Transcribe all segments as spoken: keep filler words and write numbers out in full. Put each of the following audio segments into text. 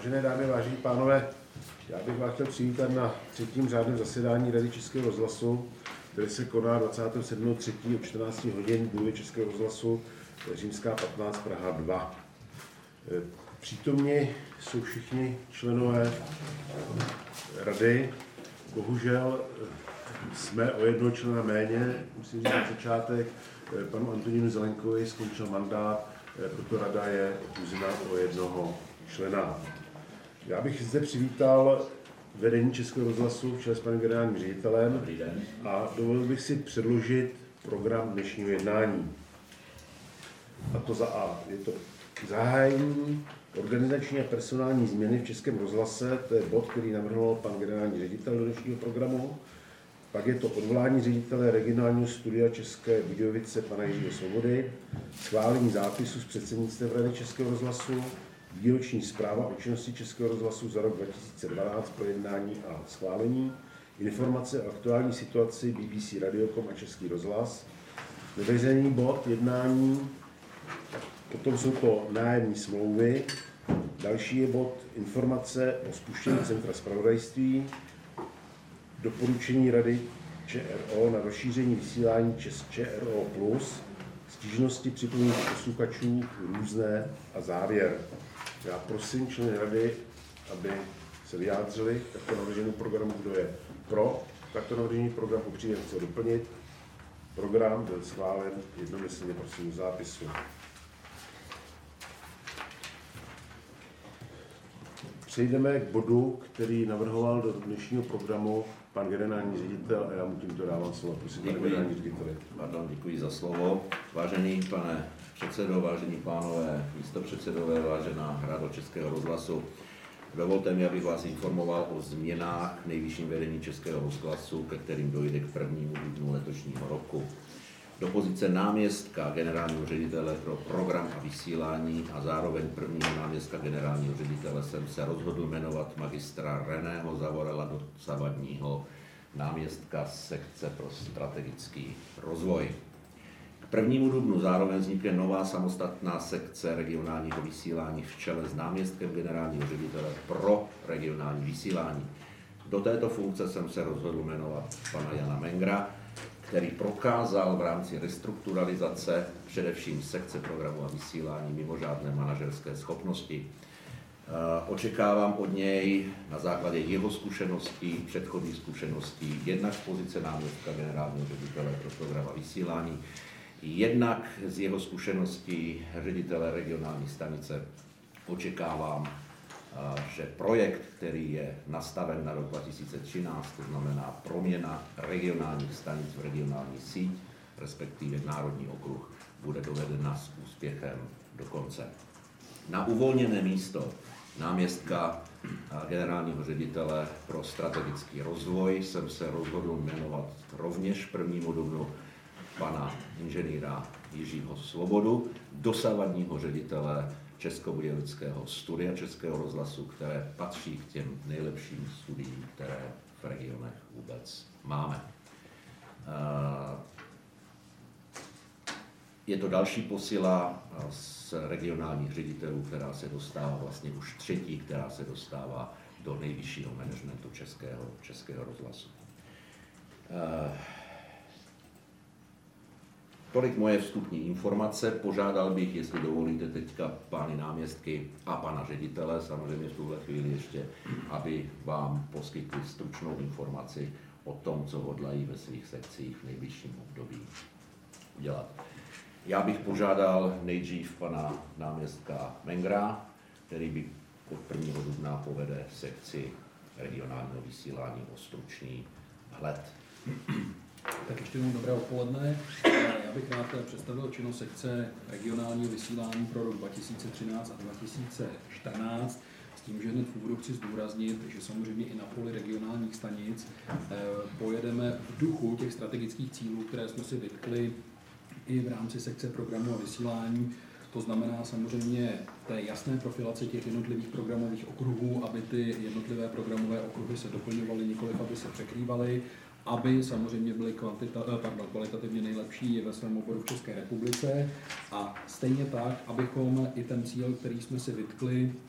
Vážené dámy, vážení pánové, já bych vás chtěl přivítat na třetím řádném zasedání Rady Českého rozhlasu, které se koná dvacátého sedmého třetího od čtrnácti hodin v budově Českého rozhlasu Římská patnáct Praha dva. Přítomni jsou všichni členové rady. Bohužel jsme o jednoho člena méně, musím říct na začátek, panu Antonínu Zelenkovi skončil mandát, proto rada je ochuzená o jednoho člena. Já bych zde přivítal vedení Českého rozhlasu v čele s panem generálním ředitelem a dovolil bych si předložit program dnešního jednání. A to za A. Je to zahájení organizační a personální změny v Českém rozhlase, to je bod, který navrhl pan generální ředitel do dnešního programu. Pak je to odvolání ředitele regionálního studia České Budějovice pana Jiřího Svobody, schválení zápisu z předsednictva Rady Českého rozhlasu, výroční zpráva o činnosti Českého rozhlasu za rok dva tisíce dvanáct, projednání a schválení, informace o aktuální situaci B B C Radiocom a Český rozhlas, neveřejný bod jednání, potom jsou to nájemní smlouvy, další je bod informace o spuštění Centra zpravodajství, doporučení Rady ČRO na rozšíření vysílání ČRO plus, stížnosti připomínky posluchačů, různé a závěr. Já prosím členy Rady, aby se vyjádřili k takto navrženému programu, kdo je pro takto navržený program, upřímně chce doplnit. Program byl schválen jednomyslně prosím zápisu. Přejdeme k bodu, který navrhoval do dnešního programu pan generální ředitel a já mu tímto dávám slovo. Prosím, pane generální řediteli. Pardon, děkuji za slovo. Vážený pane předsedo, vážení pánové, místopředsedové, vážená Rado Českého rozhlasu, dovolte mi, abych vás informoval o změnách v nejvyšším vedení Českého rozhlasu, ke kterým dojde k prvnímu dubnu letošního roku. Do pozice náměstka generálního ředitele pro program a vysílání a zároveň prvního náměstka generálního ředitele jsem se rozhodl jmenovat magistra Reného Zavorela, dosavadního náměstka sekce pro strategický rozvoj. K prvnímu dubnu zároveň vznikne nová samostatná sekce regionálního vysílání v čele s náměstkem generálního ředitele pro regionální vysílání. Do této funkce jsem se rozhodl jmenovat pana Jana Mengra, který prokázal v rámci restrukturalizace především sekce programu a vysílání mimořádné manažerské schopnosti. Očekávám od něj na základě jeho zkušeností, předchozích zkušeností, jednak z pozice náměstka generálního ředitele pro program a vysílání, jednak z jeho zkušeností ředitele regionální stanice očekávám, že projekt, který je nastaven na rok dva tisíce třináct, to znamená proměna regionálních stanic v regionální síť, respektive národní okruh, bude dovedena s úspěchem do konce. Na uvolněné místo náměstka generálního ředitele pro strategický rozvoj jsem se rozhodl jmenovat rovněž prvnímu dubnu pana inženýra Jiřího Svobodu, dosavadního ředitele Českobudějovického studia Českého rozhlasu, které patří k těm nejlepším studiím, které v regionech vůbec máme. Je to další posila z regionálních ředitelů, která se dostává, vlastně už třetí, která se dostává do nejvyššího managementu Českého, Českého rozhlasu. Tolik moje vstupní informace. Požádal bych, jestli dovolíte teďka pány náměstky a pana ředitele, samozřejmě v tuhle chvíli ještě, aby vám poskytli stručnou informaci o tom, co hodlají ve svých sekcích v nejbližším období udělat. Já bych požádal nejdřív pana náměstka Mengra, který by od prvního dubna povede sekci regionálního vysílání o stručný vhled. Tak ještě jednou dobré odpoledne. Já bych rád představil činnost sekce regionálního vysílání pro rok dva tisíce třináct a dva tisíce čtrnáct. S tím, že hned v úvodu chci zdůraznit, že samozřejmě i na poli regionálních stanic pojedeme v duchu těch strategických cílů, které jsme si vytkli i v rámci sekce programu a vysílání. To znamená samozřejmě té jasné profilace těch jednotlivých programových okruhů, aby ty jednotlivé programové okruhy se doplňovaly, nikoliv aby se překrývaly, aby samozřejmě byly kvantita, pardon, kvalitativně nejlepší ve svém oboru v České republice a stejně tak, abychom i ten cíl, který jsme si vytkli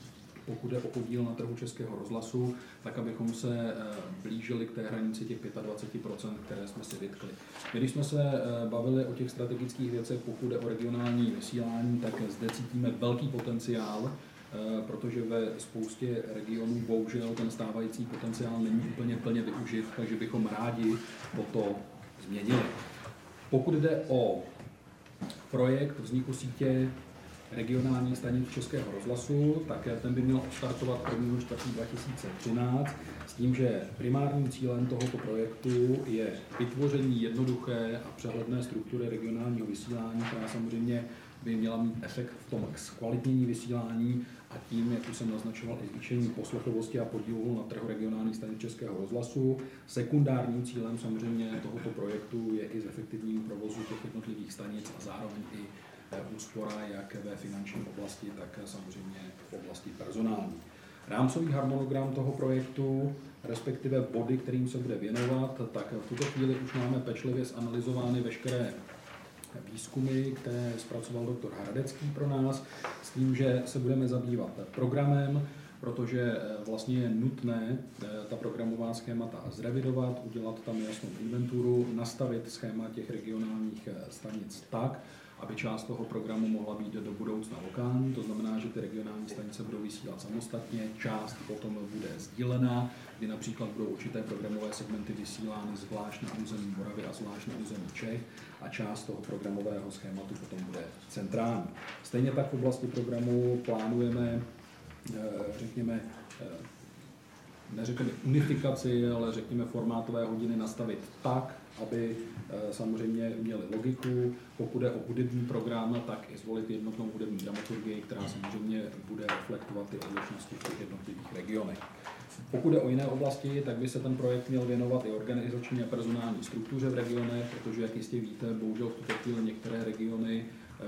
pokud je o podíl na trhu Českého rozhlasu, tak abychom se blížili k té hranici těch dvacet pět procent, které jsme si vytkli. Když jsme se bavili o těch strategických věcech, pokud je o regionální vysílání, tak zde cítíme velký potenciál, protože ve spoustě regionů bohužel ten stávající potenciál není úplně plně využit, takže bychom rádi toto změnili. Pokud jde o projekt vzniku sítě regionálních stanic Českého rozhlasu, tak ten by měl odstartovat prvního čtvrtého dva tisíce třináct s tím, že primárním cílem tohoto projektu je vytvoření jednoduché a přehledné struktury regionálního vysílání, která samozřejmě by měla mít efekt v tom zkvalitnění vysílání a tím, jak už jsem naznačoval, i zvýšení poslechovosti a podílu na trhu regionálních stanic Českého rozhlasu. Sekundárním cílem samozřejmě tohoto projektu je i zefektivnění provozu těch jednotlivých stanic a zároveň i úspora jak ve finanční oblasti, tak samozřejmě v oblasti personální. Rámcový harmonogram toho projektu, respektive body, kterým se bude věnovat, tak v tuto chvíli už máme pečlivě zanalyzovány veškeré výzkumy, které zpracoval doktor Hradecký pro nás, s tím, že se budeme zabývat programem, protože vlastně je nutné ta programová schémata zrevidovat, udělat tam jasnou inventuru, nastavit schéma těch regionálních stanic tak, aby část toho programu mohla být do budoucna lokální, to znamená, že ty regionální stanice budou vysílat samostatně, část potom bude sdílená, kdy například budou určité programové segmenty vysílány zvlášť na území Moravy a zvlášť na území Čech a část toho programového schématu potom bude centrální. Stejně tak v oblasti programu plánujeme, řekněme, neřekněme unifikaci, ale řekněme formátové hodiny nastavit tak, aby samozřejmě měly logiku. Pokud je o hudební program, tak i zvolit jednotnou hudební dramaturgii, která samozřejmě bude reflektovat ty odlišnosti v těch jednotlivých regionech. Pokud je o jiné oblasti, tak by se ten projekt měl věnovat i organizační a personální struktuře v regionech, protože, jak jistě víte, bohužel v tuto chvíli některé regiony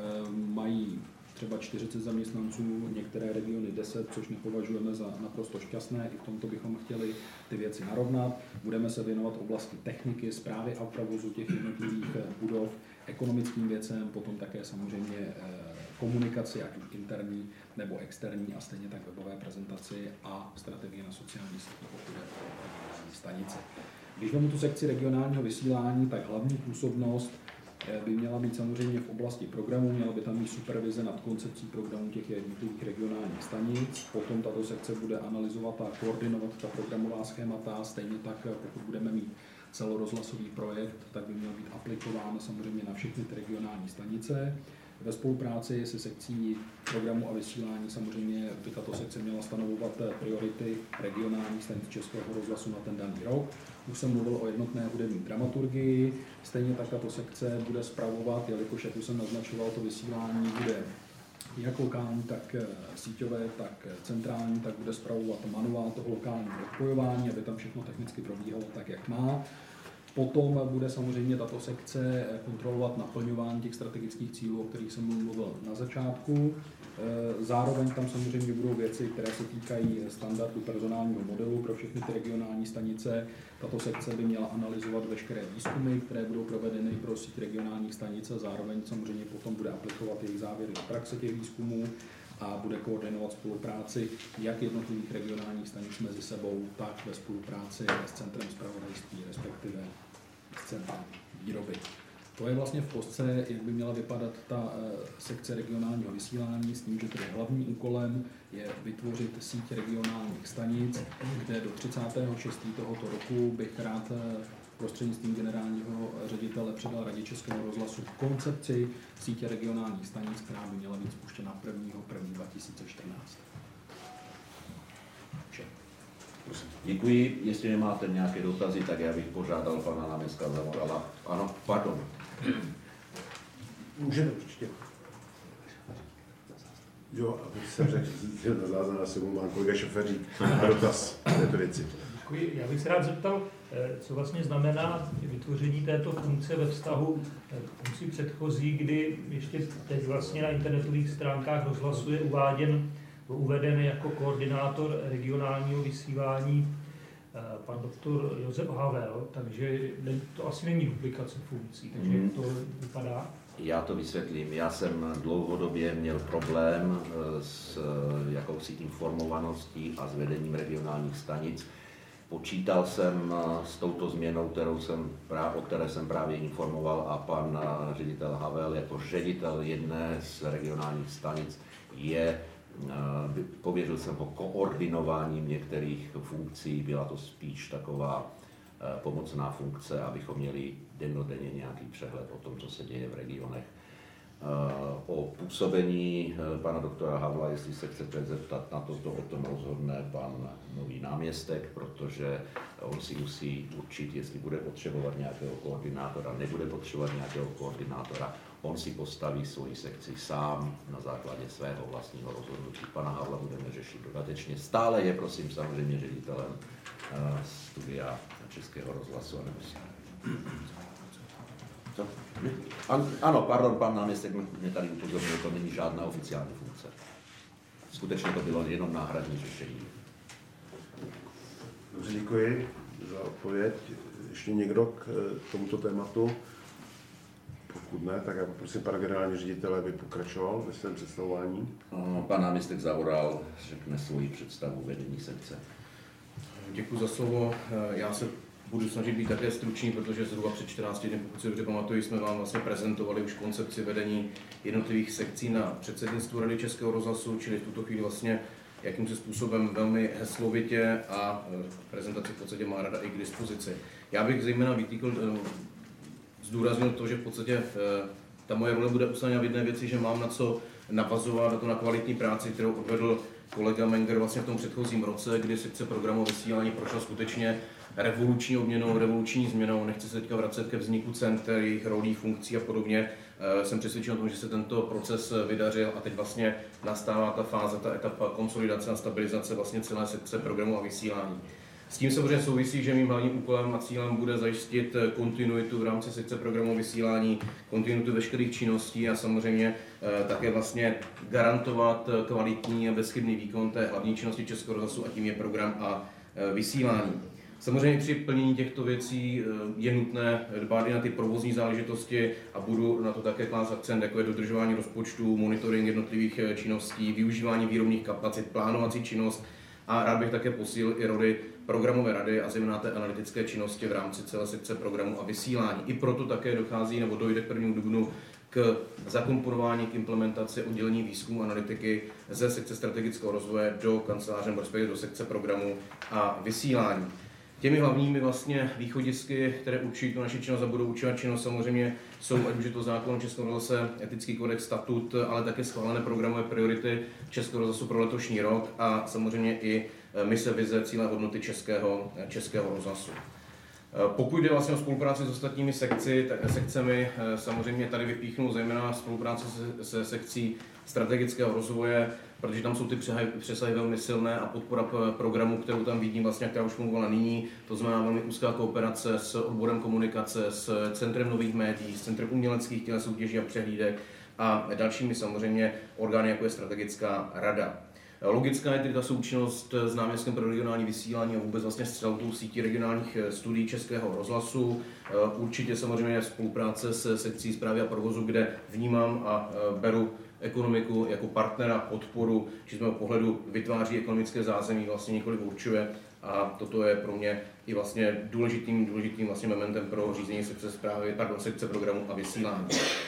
mají třeba čtyřicet zaměstnanců, některé regiony deset, což nepovažujeme za naprosto šťastné. I v tomto bychom chtěli ty věci narovnat. Budeme se věnovat oblasti techniky, správy a provozu těch jednotlivých budov, ekonomickým věcem, potom také samozřejmě komunikaci, ať už interní nebo externí, a stejně tak webové prezentaci a strategii na sociální sítích, pokud je o stanice. Když máme tu sekci regionálního vysílání, tak hlavní působnost by měla být samozřejmě v oblasti programu, měla by tam být supervize nad koncepcí programů těch jednotlivých regionálních stanic. Potom tato sekce bude analyzovat a koordinovat ta programová schémata, stejně tak, pokud budeme mít celorozhlasový projekt, tak by měl být aplikován samozřejmě na všechny ty regionální stanice. Ve spolupráci se sekcí programu a vysílání samozřejmě by tato sekce měla stanovovat priority regionálních stanic Českého rozhlasu na ten daný rok. Už jsem mluvil o jednotné hudební dramaturgii, stejně tak tato sekce bude spravovat, jelikož, jak už jsem naznačoval, to vysílání bude jak lokální, tak síťové, tak centrální, tak bude spravovat manuál toho lokálního odpojování, aby tam všechno technicky probíhalo tak, jak má. Potom bude samozřejmě tato sekce kontrolovat naplňování těch strategických cílů, o kterých jsem mluvil na začátku. Zároveň tam samozřejmě budou věci, které se týkají standardu personálního modelu pro všechny ty regionální stanice. Tato sekce by měla analyzovat veškeré výzkumy, které budou provedeny pro síť regionálních stanic a zároveň samozřejmě potom bude aplikovat jejich závěry do praxe těch výzkumů a bude koordinovat spolupráci jak jednotlivých regionálních stanic mezi sebou, tak ve spolupráci s Centrem zpravodajství, respektive s Centrem výroby. To je vlastně v kostce, jak by měla vypadat ta sekce regionálního vysílání, s tím, že tedy hlavním úkolem je vytvořit síť regionálních stanic, kde do třicátého šestého tohoto roku bych rád prostřednictvím generálního ředitele předal Radě Českého rozhlasu koncepci sítě regionálních stanic, která by měla být spuštěna prvního prvního dva tisíce čtrnáct. Vše. Děkuji. Jestli nemáte nějaké dotazy, tak já bych požádal pana náměstka Zamorala. Ano, pardon. Můžeme určitě. Jo, abych jsem řekl, že na záznam asi mluvám kolega Šoferík na dotaz této věci. Děkuji. Já bych se rád zeptal, co vlastně znamená vytvoření této funkce ve vztahu k funkci předchozí, kdy ještě teď vlastně na internetových stránkách rozhlasu je uváděn, uveden jako koordinátor regionálního vysílání pan doktor Josef Havel, takže to asi není duplikace funkcí, takže jak to vypadá? Já to vysvětlím. Já jsem dlouhodobě měl problém s jakousi informovaností a s vedením regionálních stanic. Počítal jsem s touto změnou, kterou jsem, o které jsem právě informoval, a pan ředitel Havel jako ředitel jedné z regionálních stanic je, pověřil jsem ho koordinováním některých funkcí, byla to spíš taková pomocná funkce, abychom měli dennodenně nějaký přehled o tom, co se děje v regionech. O působení pana doktora Havla, jestli se chcete zeptat na to, to o tom rozhodne pan nový náměstek, protože on si musí určit, jestli bude potřebovat nějakého koordinátora, nebude potřebovat nějakého koordinátora. On si postaví svoji sekci sám na základě svého vlastního rozhodnutí. Pana Havla budeme řešit dodatečně. Stále je, prosím, samozřejmě ředitelem studia Českého rozhlasu a nebo Co? An, ano, pardon, pan náměstek mě tady upozornil, to není žádná oficiální funkce. Skutečně to bylo jenom náhradní řešení. Dobře, děkuji za odpověď. Ještě někdo k tomuto tématu? Pokud ne, tak já poprosím pana generální ředitele, aby pokračoval ve svém představování. Pan náměstek Zavoral řekne svoji představu vedení sekce. Děkuji za slovo. Já se budu snažit být také stručný, protože zhruba před čtrnácti dny, pokud si dobře pamatuju, jsme vám vlastně prezentovali už koncepci vedení jednotlivých sekcí na předsednictvu Rady Českého rozhlasu, čili v tuto chvíli vlastně jakýmsi způsobem velmi heslovitě, a prezentaci v podstatě má Rada i k dispozici. Já bych zejména vytýkl, zdůraznil to, že v podstatě ta moje role bude usnášena v jedné věci, že mám na co navazovat, na to na kvalitní práci, kterou odvedl kolega Menger vlastně v tom předchozím roce, kdy sekce programu vysílání prošla skutečně revoluční obměnou, revoluční změnou. Nechci se teďka vracet ke vzniku center, jejich rolí, funkcí a podobně. Jsem přesvědčen o tom, že se tento proces vydařil a teď vlastně nastává ta fáze, ta etapa konsolidace a stabilizace vlastně celé sekce programu a vysílání. S tím samozřejmě souvisí, že mým hlavním úkolem a cílem bude zajistit kontinuitu v rámci sekce programu vysílání, kontinuitu veškerých činností a samozřejmě také vlastně garantovat kvalitní a bezchybný výkon té hlavní činnosti Českého rozhlasu, a tím je program a vysílání. Samozřejmě při plnění těchto věcí je nutné dbát i na ty provozní záležitosti a budu na to také klást akcent, jako je dodržování rozpočtu, monitoring jednotlivých činností, využívání výrobních kapacit, plánovací činnost, a rád bych také posílil i roli programové rady a zejména té analytické činnosti v rámci celé sekce programu a vysílání. I proto také dochází nebo dojde k prvnímu dubnu k zakomponování, k implementaci oddělení výzkumu analytiky ze sekce strategického rozvoje do kanceláře nebo respektive do sekce programu a vysílání. Těmi hlavními vlastně východisky, které určují tu naši činnost a budou určovat činnost, samozřejmě jsou, ať už je to zákon o Českém rozhlase, etický kodex, statut, ale také schválené programové priority Českého rozhlasu pro letošní rok a samozřejmě i mise, vize, cíle, hodnoty Českého, Českého rozhlasu. Pokud jde vlastně o spolupráci s ostatními sekci, tak, sekcemi, samozřejmě tady vypíchnu zejména spolupráci se, se sekcí strategického rozvoje, protože tam jsou ty přesahy velmi silné a podpora programu, kterou tam vidím, vlastně, která už fungovala nyní, to znamená velmi úzká kooperace s odborem komunikace, s Centrem nových médií, s Centrem uměleckých těl, soutěží a přehlídek a dalšími samozřejmě orgány, jako je strategická rada. Logická je tedy ta součinnost s náměstkem pro regionální vysílání a vůbec vlastně s celou tou sítí regionálních studií Českého rozhlasu. Určitě samozřejmě spolupráce se sekcí správy a provozu, kde vnímám a beru ekonomiku jako partnera, podporu, či z mého pohledu vytváří ekonomické zázemí, vlastně několik určuje, a toto je pro mě i vlastně důležitým, důležitým vlastně momentem pro řízení sekce správy, pardon, sekce programu a vysílání.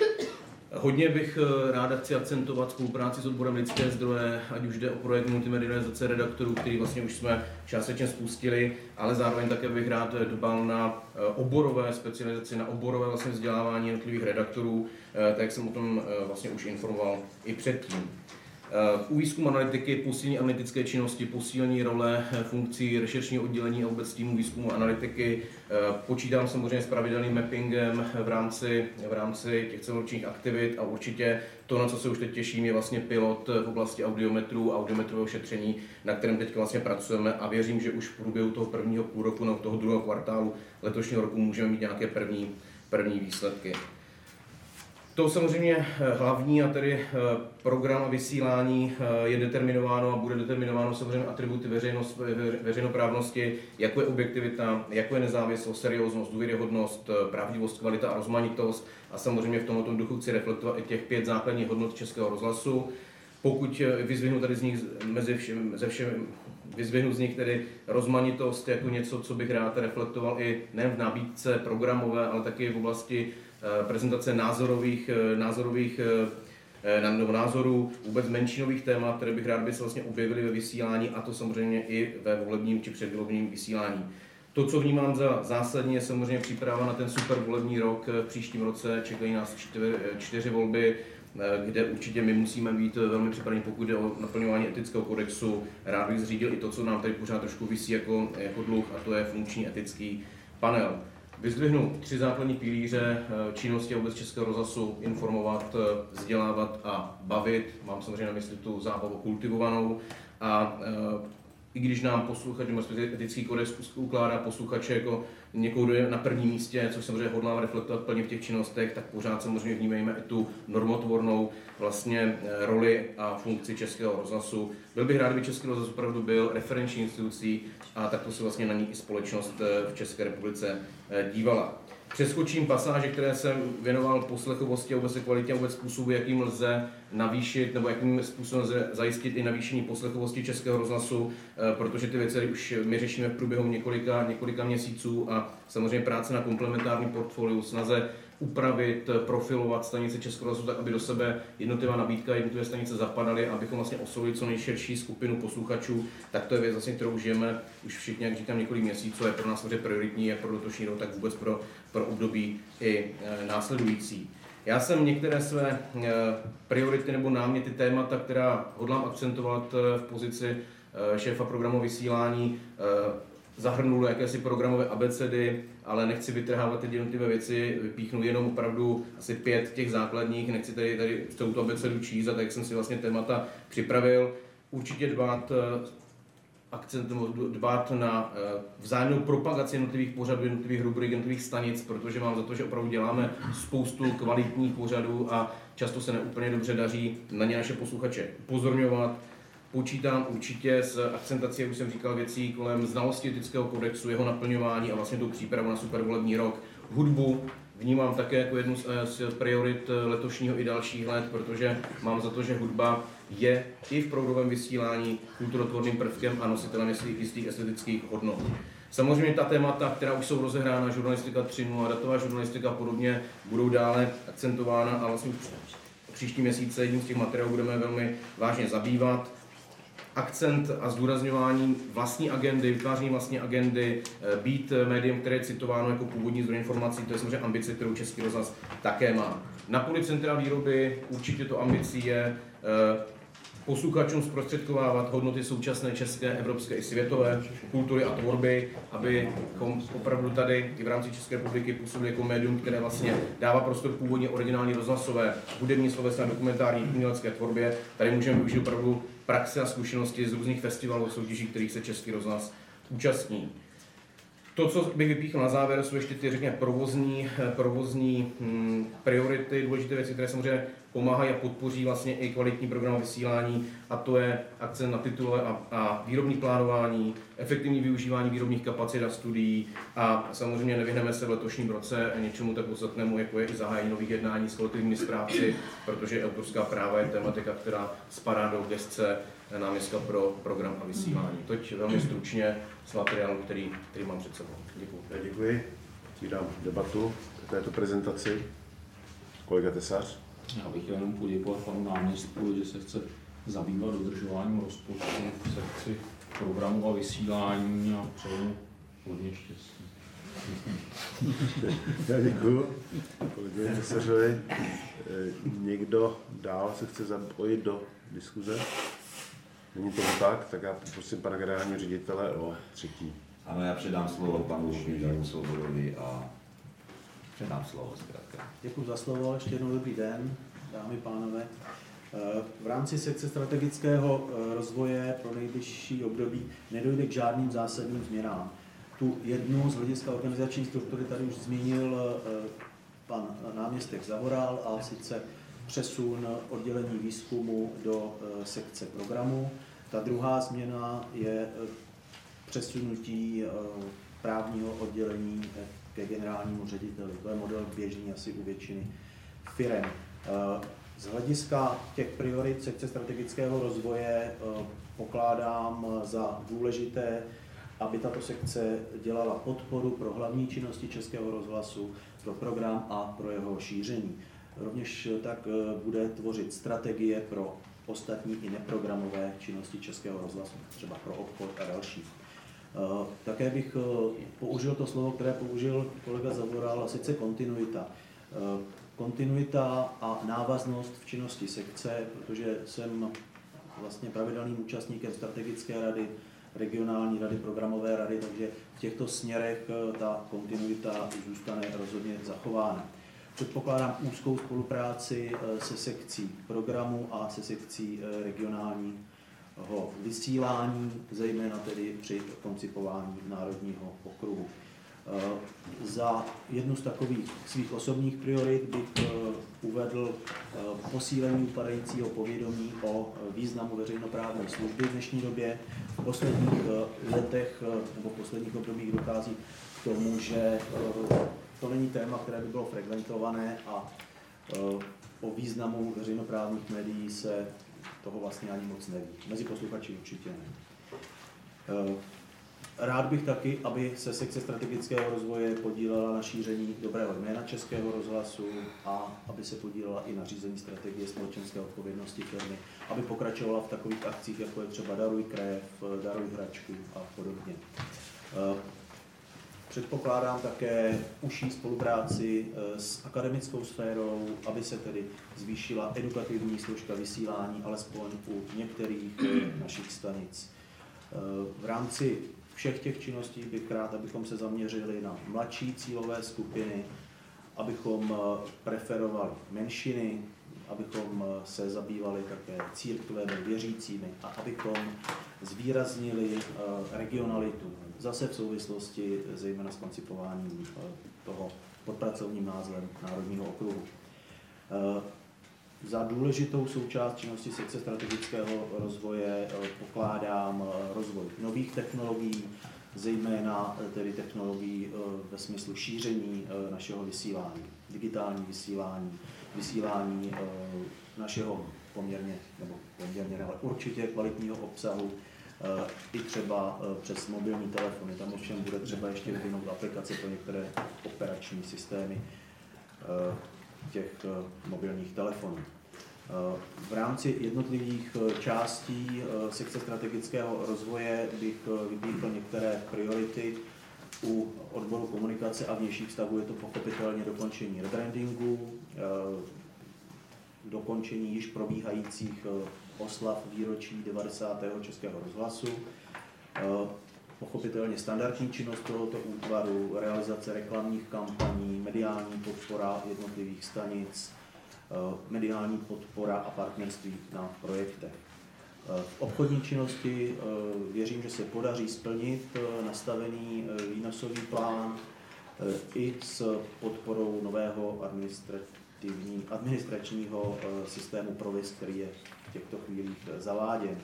Hodně bych ráda chci akcentovat spolupráci s odborem lidské zdroje, ať už jde o projekt multimedializace redaktorů, který vlastně už jsme částečně spustili, ale zároveň také bych rád dbal na oborové specializaci, na oborové vlastně vzdělávání jednotlivých redaktorů, tak jak jsem o tom vlastně už informoval i předtím. U výzkumu analytiky posílení analytické činnosti, posílení role funkcí rešeršního oddělení a vůbec týmu výzkumu analytiky. Počítám samozřejmě s pravidelným mappingem v rámci, v rámci těch celoročních aktivit a určitě to, na co se už teď těším, je vlastně pilot v oblasti audiometru a audiometrového šetření, na kterém teď vlastně pracujeme a věřím, že už v průběhu toho prvního půl roku nebo toho druhého kvartálu letošního roku můžeme mít nějaké první, první výsledky. To samozřejmě hlavní a tedy program a vysílání je determinováno a bude determinováno samozřejmě atributy veřejnost, veřejnoprávnosti, jako je objektivita, jako je nezávislost, serióznost, důvěryhodnost, pravdivost, kvalita a rozmanitost. A samozřejmě v tomto duchu chci reflektovat i těch pět základních hodnot Českého rozhlasu. Pokud vyzvihnu tady z nich mezi všem, ze všem, vyzvihnu z nich tedy rozmanitost jako něco, co bych rád reflektoval i nejen v nabídce programové, ale taky v oblasti prezentace názorových, názorových nebo názorů, vůbec menšinových témat, které bych rád, by se vlastně objevily ve vysílání, a to samozřejmě i ve volebním či předvolebním vysílání. To, co vnímám za zásadní, je samozřejmě příprava na ten super volební rok. V příštím roce čekají nás čtyři, čtyři volby, kde určitě my musíme být velmi připraveni, pokud jde o naplňování etického kodexu. Rád bych zřídil i to, co nám tady pořád trošku visí jako, jako dluh, a to je funkční etický panel. Vyzdvihnu tři základní pilíře činnosti a vůbec Českého rozhlasu: informovat, vzdělávat a bavit. Mám samozřejmě na mysli tu zábavu kultivovanou. A i když nám posluchač, etický kodex ukládá posluchače jako někoho, kdo je na prvním místě, což samozřejmě hodlám reflektovat plně v těch činnostech, tak pořád samozřejmě vnímejme i tu normotvornou vlastně roli a funkci Českého rozhlasu. Byl bych rád, kdyby Český rozhlas opravdu byl referenční institucí, a takto se vlastně na ní i společnost v České republice dívala. Přeskočím pasáže, které jsem věnoval poslechovosti a vůbec kvalitě a vůbec způsobu, jakým lze navýšit nebo jakým způsobem lze zajistit i navýšení poslechovosti Českého rozhlasu, protože ty věci už my řešíme v průběhu několika, několika měsíců, a samozřejmě práce na komplementární portfoliu, snaze upravit, profilovat stanice Českého rozhlasu tak, aby do sebe jednotlivá nabídka, jednotlivé stanice zapadaly, abychom vlastně oslovili co nejširší skupinu posluchačů. Tak to je věc, vlastně, kterou žijeme už všichni, jak říkám, několik měsíců, a je pro nás samozřejmě prioritní, jak pro letošní rok, tak vůbec pro, pro období i e, následující. Já jsem některé své e, priority nebo náměty, témata, která hodlám akcentovat e, v pozici e, šéfa programu vysílání, e, zahrnul jakési programové abecedy, ale nechci vytrhávat ty jednotlivé věci, vypíchnu jenom opravdu asi pět těch základních, nechci tady, tady celou tu abecedu číst, a tak jsem si vlastně témata připravil. Určitě dbát, akcent, dbát na vzájemnou propagaci jednotlivých pořadů, jednotlivých rubrik, jednotlivých stanic, protože mám za to, že opravdu děláme spoustu kvalitních pořadů a často se neúplně dobře daří na ně naše posluchače upozorňovat. Počítám určitě s akcentací, jak už jsem říkal, věcí kolem znalosti etického kodexu, jeho naplňování a vlastně tou přípravu na supervolební rok. Hudbu vnímám také jako jednu z priorit letošního i dalších let, protože mám za to, že hudba je i v programovém vysílání kulturotvorným prvkem a nositelem jistých estetických hodnot. Samozřejmě ta témata, která už jsou rozehrána, žurnalistika tři tečka nula, datová žurnalistika a podobně, budou dále akcentována, a vlastně příští měsíce jedním z těch materiálů budeme velmi vážně zabývat. Akcent a zdůrazňování vlastní agendy, vytváření vlastní agendy, být médiem, které je citováno jako původní zdroj informací, to je samozřejmě ambice, kterou Český rozhlas také má. Na poli centra výroby určitě to ambicí je posluchačům zprostředkovávat hodnoty současné české, evropské i světové kultury a tvorby, abychom opravdu tady i v rámci České republiky působili jako médium, které vlastně dává prostor původně originální rozhlasové, hudební, slovesné, dokumentární, umělecké tvorbě. Tady můžeme využít opravdu praxe a zkušenosti z různých festivalů a soutěží, kterých se Český rozhlas účastní. To, co bych vypíchl na závěr, jsou ještě ty, řekněme, provozní, provozní hm, priority, důležité věci, které samozřejmě pomáhají a podpoří vlastně i kvalitní program vysílání, a to je akcent na titulové a, a výrobní plánování, efektivní využívání výrobních kapacit a studií, a samozřejmě nevyhneme se v letošním roce něčemu tak podstatnému, jako je i zahájení nových jednání s kolektivními správci, protože autorská práva je tematika, která spadá do gesce náměstka pro program a vysílání. Toť velmi stručně s materiálem, který, který mám před sebou. Děkuji. Děkuji. Otvírám debatu k této prezentaci. Kolega Tesař. Já bych chtěl jenom poděkovat panu náměstku, že se chce zabývat dodržováním rozpočtu v sekci programu a vysílání, a přeju hodně štěstí. Já děkuji kolegovi Tesařovi. Někdo dál se chce zapojit do diskuze? Není tomu tak, tak já poprosím pana generálního ředitele o třetí. Ano, já předám slovo panu Žilímu Svobodovi a předám slovo zkrátka. Děkuji za slovo, ještě jednou dobrý den, dámy a pánové. V rámci sekce strategického rozvoje pro nejbližší období nedojde k žádným zásadním změnám. Tu jednu z hlediska organizační struktury tady už zmínil pan náměstek Zavoral, a sice přesun oddělení výzkumu do sekce programu. Ta druhá změna je přesunutí právního oddělení ke generálnímu řediteli. To je model běžný asi u většiny firem. Z hlediska těch priorit sekce strategického rozvoje pokládám za důležité, aby tato sekce dělala podporu pro hlavní činnosti Českého rozhlasu, pro program a pro jeho šíření. Rovněž tak bude tvořit strategie pro ostatní i neprogramové činnosti Českého rozhlasu, třeba pro obchod a další. Také bych použil to slovo, které použil kolega Zavoral, a sice kontinuita. Kontinuita a návaznost v činnosti sekce, protože jsem vlastně pravidelným účastníkem strategické rady, regionální rady, programové rady, takže v těchto směrech ta kontinuita zůstane rozhodně zachována. Předpokládám úzkou spolupráci se sekcí programu a se sekcí regionálního vysílání, zejména tedy při koncipování národního okruhu. Za jednu z takových svých osobních priorit bych uvedl posílení upadajícího povědomí o významu veřejnoprávní služby v dnešní době. V posledních letech nebo v posledních obdobích dochází k tomu, že to není téma, které by bylo frekventované, a o významu veřejnoprávních médií se toho vlastně ani moc neví. Mezi posluchači určitě ne. Rád bych taky, aby se sekce strategického rozvoje podílela na šíření dobrého jména Českého rozhlasu a aby se podílela i na řízení strategie společenské odpovědnosti firmy, aby pokračovala v takových akcích, jako je třeba Daruj krev, Daruj hračku a podobně. Předpokládám také užší spolupráci s akademickou sférou, aby se tedy zvýšila edukativní složka vysílání, alespoň u některých našich stanic. V rámci všech těch činností bych rád, abychom se zaměřili na mladší cílové skupiny, abychom preferovali menšiny, abychom se zabývali také církvemi, věřícími a abychom zvýraznili regionalitu, zase v souvislosti zejména s koncipováním toho pod pracovním názvem Národního okruhu. Za důležitou součást činnosti sekce strategického rozvoje pokládám rozvoj nových technologií, zejména tedy technologií ve smyslu šíření našeho vysílání, digitální vysílání, vysílání našeho poměrně, nebo poměrně, ale určitě kvalitního obsahu, i třeba přes mobilní telefony. Tam ovšem bude třeba ještě vyvinout aplikace pro některé operační systémy těch mobilních telefonů. V rámci jednotlivých částí sekce strategického rozvoje bych vypíchl některé priority. U odboru komunikace a vnějších vztahů je to pochopitelně dokončení rebrandingu, dokončení již probíhajících oslav výročí devadesátého Českého rozhlasu, pochopitelně standardní činnost tohoto útvaru, realizace reklamních kampaní, mediální podpora jednotlivých stanic, mediální podpora a partnerství na projektech. V obchodní činnosti věřím, že se podaří splnit nastavený výnosový plán i s podporou nového administrativní, administračního systému Provis, který je v těchto chvílích zaváděn.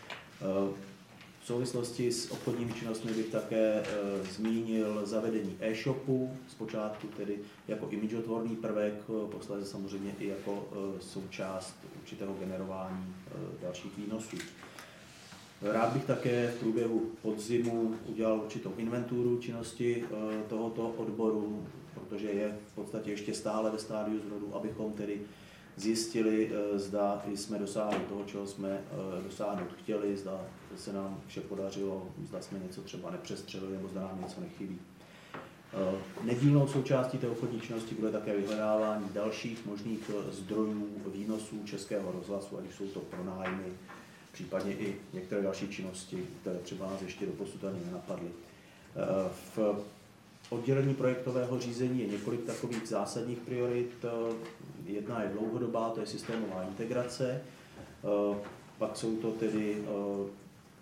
V souvislosti s obchodními činnostmi bych také e, zmínil zavedení e-shopu, zpočátku tedy jako imidžotvorný prvek, posléze samozřejmě i jako e, součást určitého generování e, dalších výnosů. Rád bych také v průběhu podzimu udělal určitou inventuru činnosti e, tohoto odboru, protože je v podstatě ještě stále ve stádiu zrodu, abychom tedy zjistili, zda jsme dosáhli toho, čeho jsme dosáhnout chtěli, zda se nám vše podařilo, zda jsme něco třeba nepřestřelili, nebo zda nám něco nechybí. Nedílnou součástí té obchodní činnosti bude také vyhledávání dalších možných zdrojů výnosů Českého rozhlasu, ať už jsou to pronájmy, případně i některé další činnosti, které třeba nás ještě doposud ani nenapadly. V oddělení projektového řízení je několik takových zásadních priorit. Jedna je dlouhodobá, to je systémová integrace. Pak jsou to tedy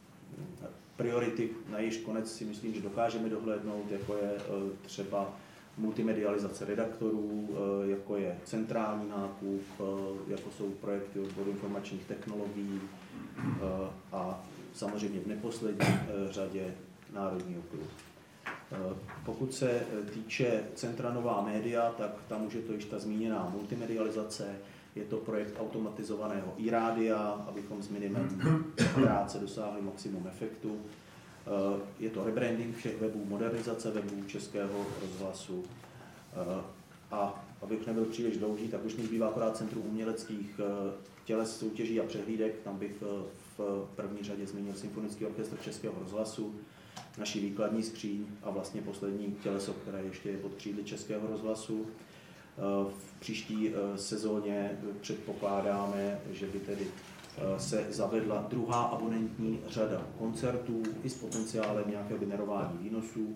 priority, na jejíž konec si myslím, že dokážeme dohlédnout, jako je třeba multimedializace redaktorů, jako je centrální nákup, jako jsou projekty odboru informačních technologií a samozřejmě v neposlední řadě Národní okruh. Pokud se týče Centra Nová média, tak tam už je to již ta zmíněná multimedializace, je to projekt automatizovaného iRádia, abychom s minimem práce dosáhli maximum efektu. Je to rebranding všech webů, modernizace webů Českého rozhlasu. A abych nebyl příliš dlouhý, tak už mi zbývá akorát Centrum uměleckých těles, soutěží a přehlídek. Tam bych v první řadě zmínil Symfonický orchestr Českého rozhlasu, naší výkladní skříň a vlastně poslední těleso, které ještě je pod křídly Českého rozhlasu. V příští sezóně předpokládáme, že by tedy se zavedla druhá abonentní řada koncertů i s potenciálem nějakého generování výnosů.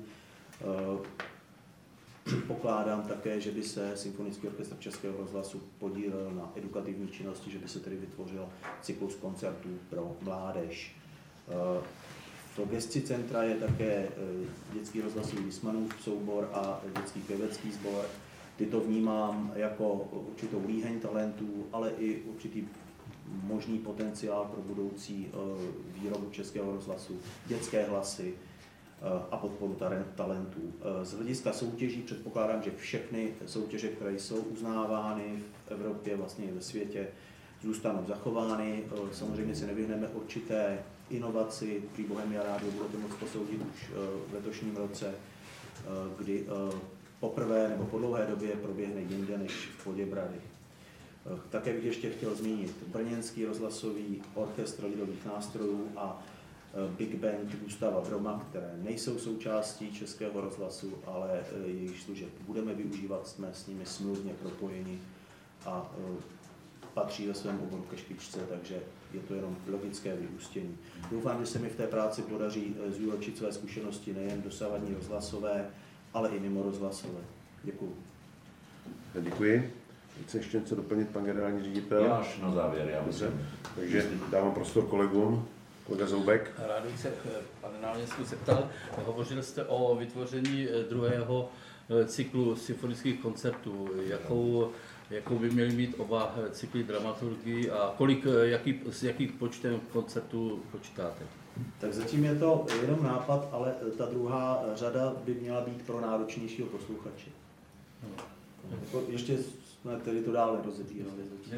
Předpokládám také, že by se Symfonický orchestr Českého rozhlasu podílel na edukativní činnosti, že by se tedy vytvořil cyklus koncertů pro mládež. V gesci centra je také dětský rozhlasový Wissmanův soubor a dětský pěvecký sbor. Tyto vnímám jako určitou líheň talentů, ale i určitý možný potenciál pro budoucí výrobu Českého rozhlasu, dětské hlasy a podporu talentů. Z hlediska soutěží předpokládám, že všechny soutěže, které jsou uznávány v Evropě, vlastně i ve světě, zůstanou zachovány. Samozřejmě si nevyhneme určité inovaci. Prý Bohemia Rádio budete moct posoudit už v letošním roce, kdy poprvé nebo po dlouhé době proběhne jinde než v Poděbradech. Také bych ještě chtěl zmínit brněnský rozhlasový orchestr lidových nástrojů a Big Band Gustava Broma, které nejsou součástí Českého rozhlasu, ale jejich služeb budeme využívat, jsme s nimi smluvně propojeni a patří ve svém oboru ke špičce, takže je to jenom logické vyústění. Doufám, že se mi v té práci podaří zúročit své zkušenosti nejen dosavadní rozhlasové, ale i mimo rozhlasové. Děkuji. Děkuji. Chce ještě něco doplnit pan generální ředitel? Já až na závěr, já myslím. Takže dávám prostor kolegům. Kolega Zoubek. Rád bych se, pane náměstku, zeptal. Hovořil jste o vytvoření druhého cyklu symfonických koncertů. Jakou, jakou by měly mít oba cykly dramaturgii a kolik, jaký, s jakým počtem koncertů počítáte? Tak zatím je to jenom nápad, ale ta druhá řada by měla být pro náročnějšího posluchače. No. Ještě jsme tedy to dál nerozebírali.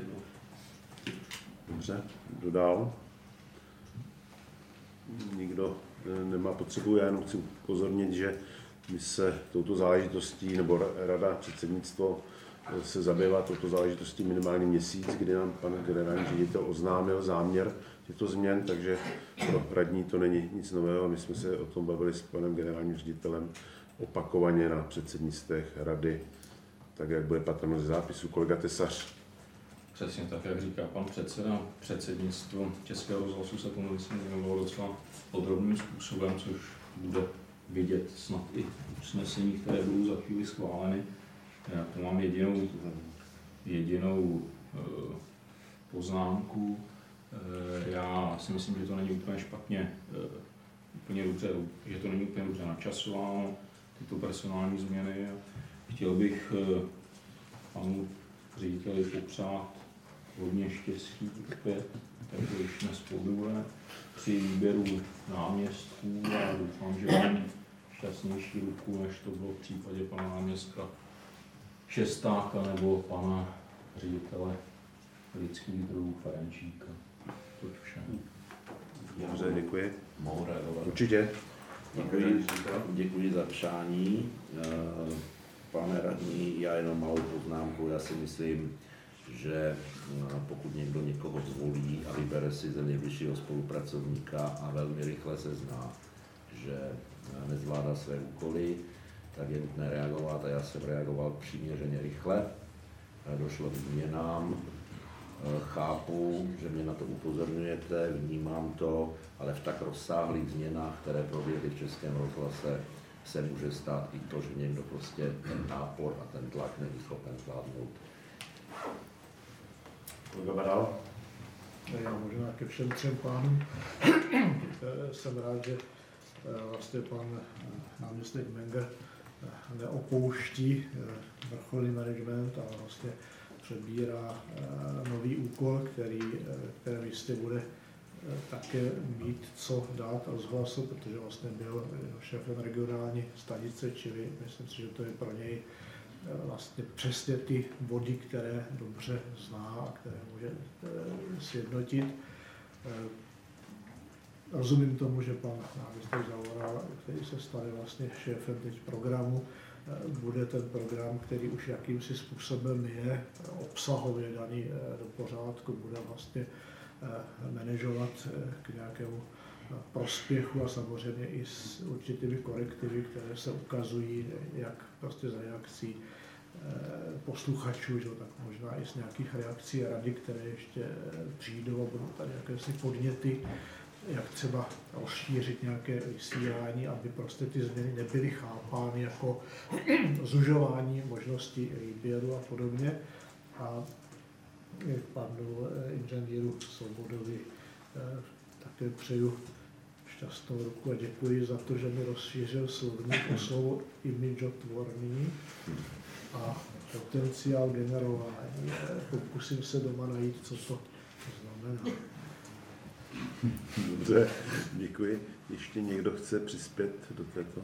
Dobře, kdo dál? Nikdo nemá potřebu, já jenom chci upozornit, že my se touto záležitostí, nebo rada, předsednictvo se zabývá touto záležitostí minimálně měsíc, kdy nám pan generální ředitel oznámil záměr těchto změn, takže pro radní to není nic nového. My jsme se o tom bavili s panem generálním ředitelem opakovaně na předsednictvech rady, tak jak bude patrno ze zápisu. Kolega Tesař. Přesně tak, jak říká pan předseda, předsednictvo Českého rozhlasu se tomu myslím věnovalo docela podrobným způsobem, což bude vidět snad i usnesení, které budou za chvíli schváleny. Já tu mám jedinou, jedinou e, poznámku. E, já si myslím, že to není úplně špatně, e, úplně dobře, že to není úplně dobře načasováno, tyto personální změny. Chtěl bych e, panu řediteli popřát hodně štěstí opět, takže už nespoluje při výběru náměstků a doufám, že mám šťastnější ruku, než to bylo v případě pana náměstka Šestáka nebo pana ředitele lidských druhů Ferenčíka. To je vše. Dobře, děkuji. Mohu reagovat? Určitě. Děkuji, děkuji za přání. Pane radní, já jenom malou poznámku. Já si myslím, že pokud někdo někoho zvolí a vybere si ze nejbližšího spolupracovníka a velmi rychle se zná, že nezvládá své úkoly, tak je nutné reagovat a já jsem reagoval přiměřeně rychle. Došlo k změnám, chápu, že mě na to upozorňujete, vnímám to, ale v tak rozsáhlých změnách, které proběhly v Českém rozhlase, se může stát i to, že někdo prostě ten nápor a ten tlak není schopen zvládnout. Kolega Badal. Já možná ke všem třem pánům. Jsem rád, že vlastně pan náměstek Menger neopouští vrcholný management a vlastně přebírá nový úkol, který, který jistě bude také mít co dát rozhlasu, protože vlastně byl šéfem regionální stanice, čili myslím si, že to je pro něj vlastně přesně ty body, které dobře zná a které může sjednotit. Rozumím tomu, že pan náměstek Zavoral, který se stane vlastně šéfem teď programu, bude ten program, který už jakýmsi způsobem je obsahově daný do pořádku, bude vlastně manažovat k nějakému prospěchu a samozřejmě i s určitými korektivy, které se ukazují jak prostě z reakcí posluchačů, že, tak možná i z nějakých reakcí a rady, které ještě přijdou a budou tady jakési podněty, jak třeba rozšířit nějaké vysílání, aby prostě ty změny nebyly chápány jako zužování možností výběru a podobně. A panu inženýru Svobodovi také přeju šťastnou ruku a děkuji za to, že mi rozšířil slovník o slovo imidžotvorný a potenciál generování. Pokusím se doma najít, co to znamená. Dobře, děkuji. Ještě někdo chce přispět do této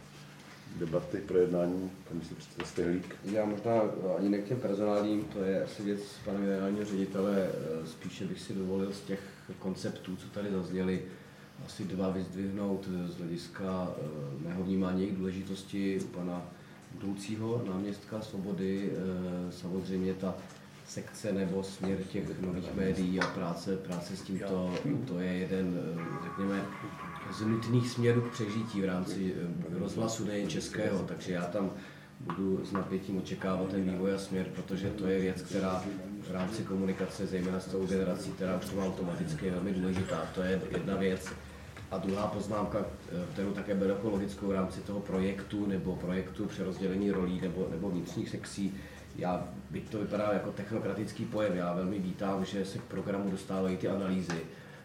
debaty, projednání, pan místopředseda Stehlík? Já možná ani ne k těm personálním, to je asi věc pana generálního ředitele, spíše bych si dovolil z těch konceptů, co tady zazněly, asi dva vyzdvihnout z hlediska mého vnímání jejich důležitosti u pana budoucího náměstka Svobody. Samozřejmě ta sekce nebo směr těch nových médií a práce, práce s tímto, to je jeden, řekněme, z nutných směrů k přežití v rámci rozhlasu nejen českého, takže já tam budu s napětím očekávat ten vývoj a směr, protože to je věc, která v rámci komunikace, zejména s tou generací, která už to má automaticky, je velmi důležitá. To je jedna věc. A druhá poznámka, kterou také beru jako logickou v rámci toho projektu nebo projektu přerozdělení rolí nebo, nebo vnitřních sekcí, já, byť to vypadá jako technokratický pojem, já velmi vítám, že se k programu dostávají ty analýzy,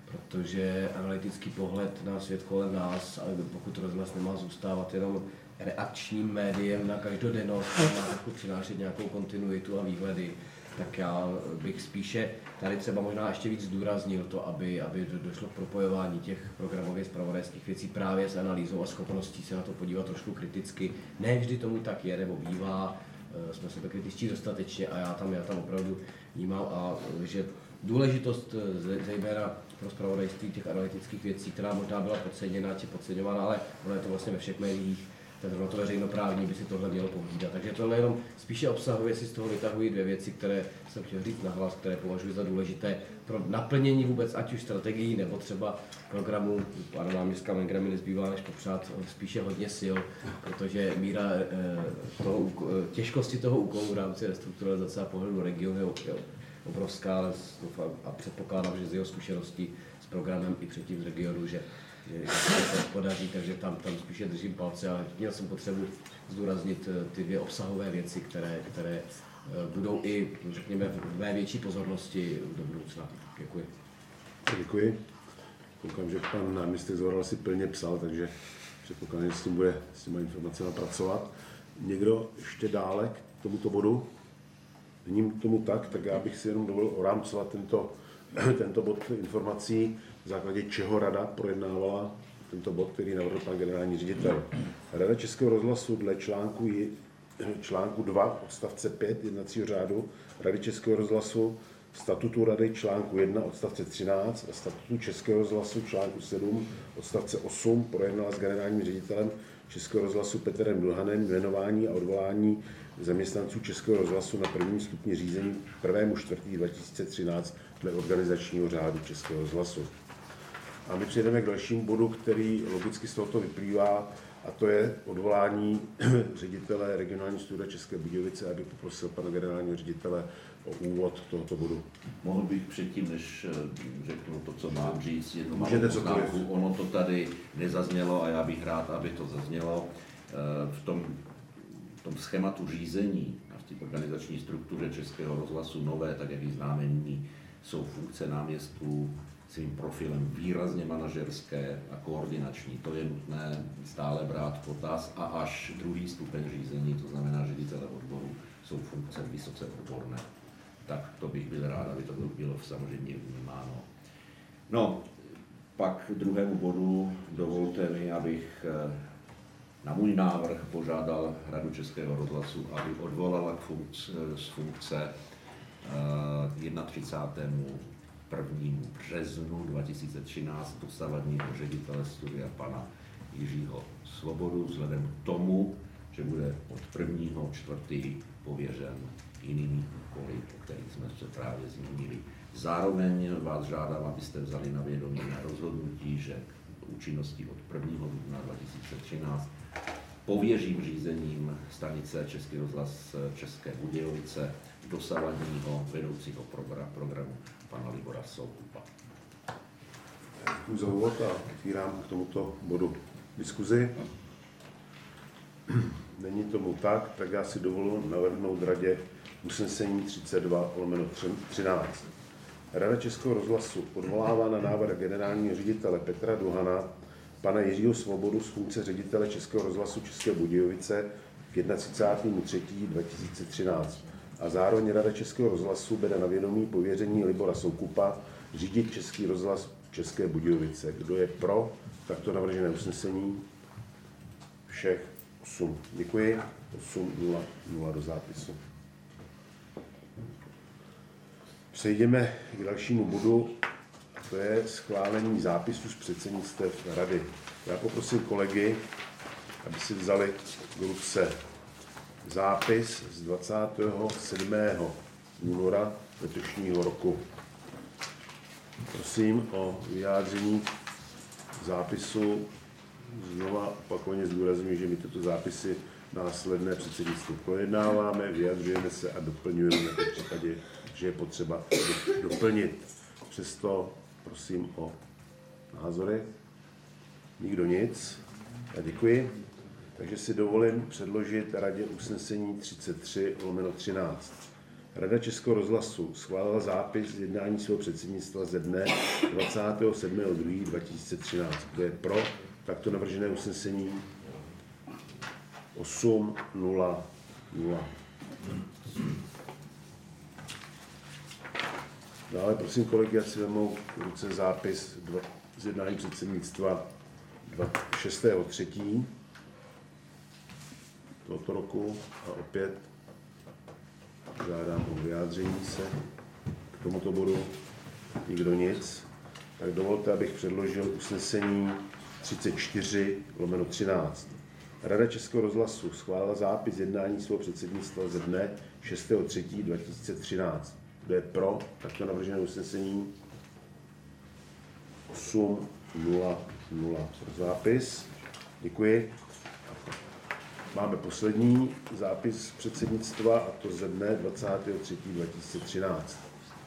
protože analytický pohled na svět kolem nás, ale pokud rozhlas nemá zůstávat jenom reakčním médiem na každodennost, má jako přinášet nějakou kontinuitu a výhledy, tak já bych spíše tady třeba možná ještě víc zdůraznil to, aby, aby došlo k propojování těch programově zpravodajských věcí právě s analýzou a schopností se na to podívat trošku kriticky. Ne vždy tomu tak je nebo bývá, jsme sebekritičtí dostatečně a já tam, já tam opravdu vnímám, a že důležitost zejména pro zpravodajství těch analytických věcí, která možná byla podceněna či podceňována, ale ono je to vlastně ve všech médiích, tak zrovna to veřejnoprávní by si tohle mělo povídat. Takže tohle jenom spíše obsahově si z toho vytahují dvě věci, které jsem chtěl říct nahlas, které považuji za důležité pro naplnění vůbec ať už strategií nebo třeba programu pana náměstka Mengra mi nezbývá než popřát spíše hodně sil, protože míra toho, těžkosti toho úkolu v rámci restrukturalizace a pohledu regionu je obrovská, ale a předpokládám, že z jeho zkušeností s programem i předtím z regionu, že že se to podaří, takže tam, tam spíše držím palce, ale měl jsem potřebu zdůraznit ty dvě obsahové věci, které, které budou i, řekněme, v mé větší pozornosti do budoucna. Děkuji. Děkuji. Koukám, že pan náměstek Zavoral si plně psal, takže předpokládám, že s tím bude s těma informacemi pracovat. Někdo ještě dále k tomuto bodu? Není tomu tak, tak já bych si jenom dovolil orámcovat tento, tento bod informací, v základě čeho rada projednávala tento bod, který navrhl pan generální ředitel. Rada Českého rozhlasu dle článku, článku dva odstavce pět jednacího řádu Rady Českého rozhlasu, statutu Rady článku jedna odstavce třináct a statutu Českého rozhlasu článku sedm odstavce osm projednala s generálním ředitelem Českého rozhlasu Petrem Dlhanem jmenování a odvolání zaměstnanců Českého rozhlasu na prvním stupni řízení prvního čtvrtého dva tisíce třináct dle organizačního řádu Českého rozhlasu. A my přejdeme k dalšímu bodu, který logicky z tohoto vyplývá, a to je odvolání ředitele regionální studia České Budějovice, aby poprosil pana generálního ředitele o úvod tohoto bodu. Mohl bych předtím, než řeknu to, co mám říct, jednu malou Můžete poznámku. Ono to tady nezaznělo a já bych rád, aby to zaznělo. V tom, v tom schématu řízení a v té organizační struktuře Českého rozhlasu nové, tak jak ji známe nyní, jsou funkce náměstků svým profilem výrazně manažerské a koordinační. To je nutné stále brát v potaz a až druhý stupeň řízení, to znamená ředitele odboru, jsou funkce vysoce odborné. Tak to bych byl rád, aby to bylo samozřejmě vnímáno. No, pak k druhému bodu dovolte mi, abych na můj návrh požádal Radu Českého rozhlasu, aby odvolala k funkce, z funkce třicátého prvního březnu dva tisíce třináct dosavadního ředitele studia pana Jiřího Svobodu, vzhledem k tomu, že bude od prvního čtvrtý pověřen jinými úkoly, o kterých jsme se právě zmínili. Zároveň vás žádám, abyste vzali na vědomí na rozhodnutí, že k účinnosti od prvního dubna dva tisíce třináct pověřím řízením stanice Český rozhlas České Budějovice dosavadního vedoucího programu pana Libora Soukupa. Děkuji za úvod a otvírám k tomuto bodu diskuzi. Není tomu tak, tak já si dovolím navrhnout radě usnesení třicet dva lomeno třináct. Rada Českého rozhlasu odvolává na návrh generálního ředitele Petra Duhana pana Jiřího Svobodu z funkce ředitele Českého rozhlasu České Budějovice k třicátého třetího dva tisíce třináct. A zároveň Rada Českého rozhlasu bere na vědomí pověření Libora Soukupa řídit Český rozhlas České Budějovice. Kdo je pro takto navržené usnesení? Všech osm. Děkuji. osm nula nula do zápisu. Přejdeme k dalšímu bodu, a to je schválení zápisu z předsednictev Rady. Já poprosím kolegy, aby si vzali do ruce zápis z dvacátého sedmého února letošního roku. Prosím o vyjádření zápisu. Znova opakovaně zdůrazňuji, že my tyto zápisy následné předsednictvo projednáváme, vyjadřujeme se a doplňujeme v případě, že je potřeba doplnit. Přesto prosím o názory. Nikdo nic. Já děkuji. Takže si dovolím předložit Radě usnesení třicet tři lomeno třináct. Rada Českého rozhlasu schválila zápis z jednání svého předsednictva ze dne dvacátého sedmého druhého dva tisíce třináct. Kdo je pro takto navržené usnesení? osm nula nula. Dále prosím kolegy, ať si vemou v ruce zápis z jednání předsednictva šestého třetího tohoto roku a opět žádám o vyjádření se k tomuto bodu. Nikdo nic. Tak dovolte, abych předložil usnesení třicet čtyři lomeno třináct. Rada Českého rozhlasu schválila zápis jednání svého předsednictva ze dne šestého třetího dva tisíce třináct. Kdo je pro takto navržené usnesení? osm nula nula zápis. Děkuji. Máme poslední zápis předsednictva, a to ze dne dvacátého třetího dva tisíce třináct.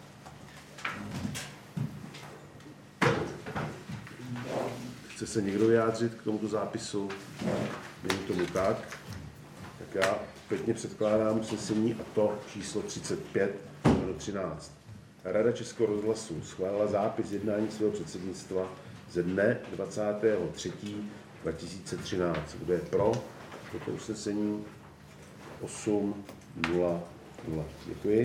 Chce se někdo vyjádřit k tomuto zápisu? Není tomu tak. Tak já pěkně předkládám usnesení, a to číslo třicet pět lomeno třináct. Rada Českého rozhlasu schválila zápis jednání svého předsednictva ze dne dvacátého třetího dva tisíce třináct. Kdo je pro toto usnesení? osm nula nula. Děkuji.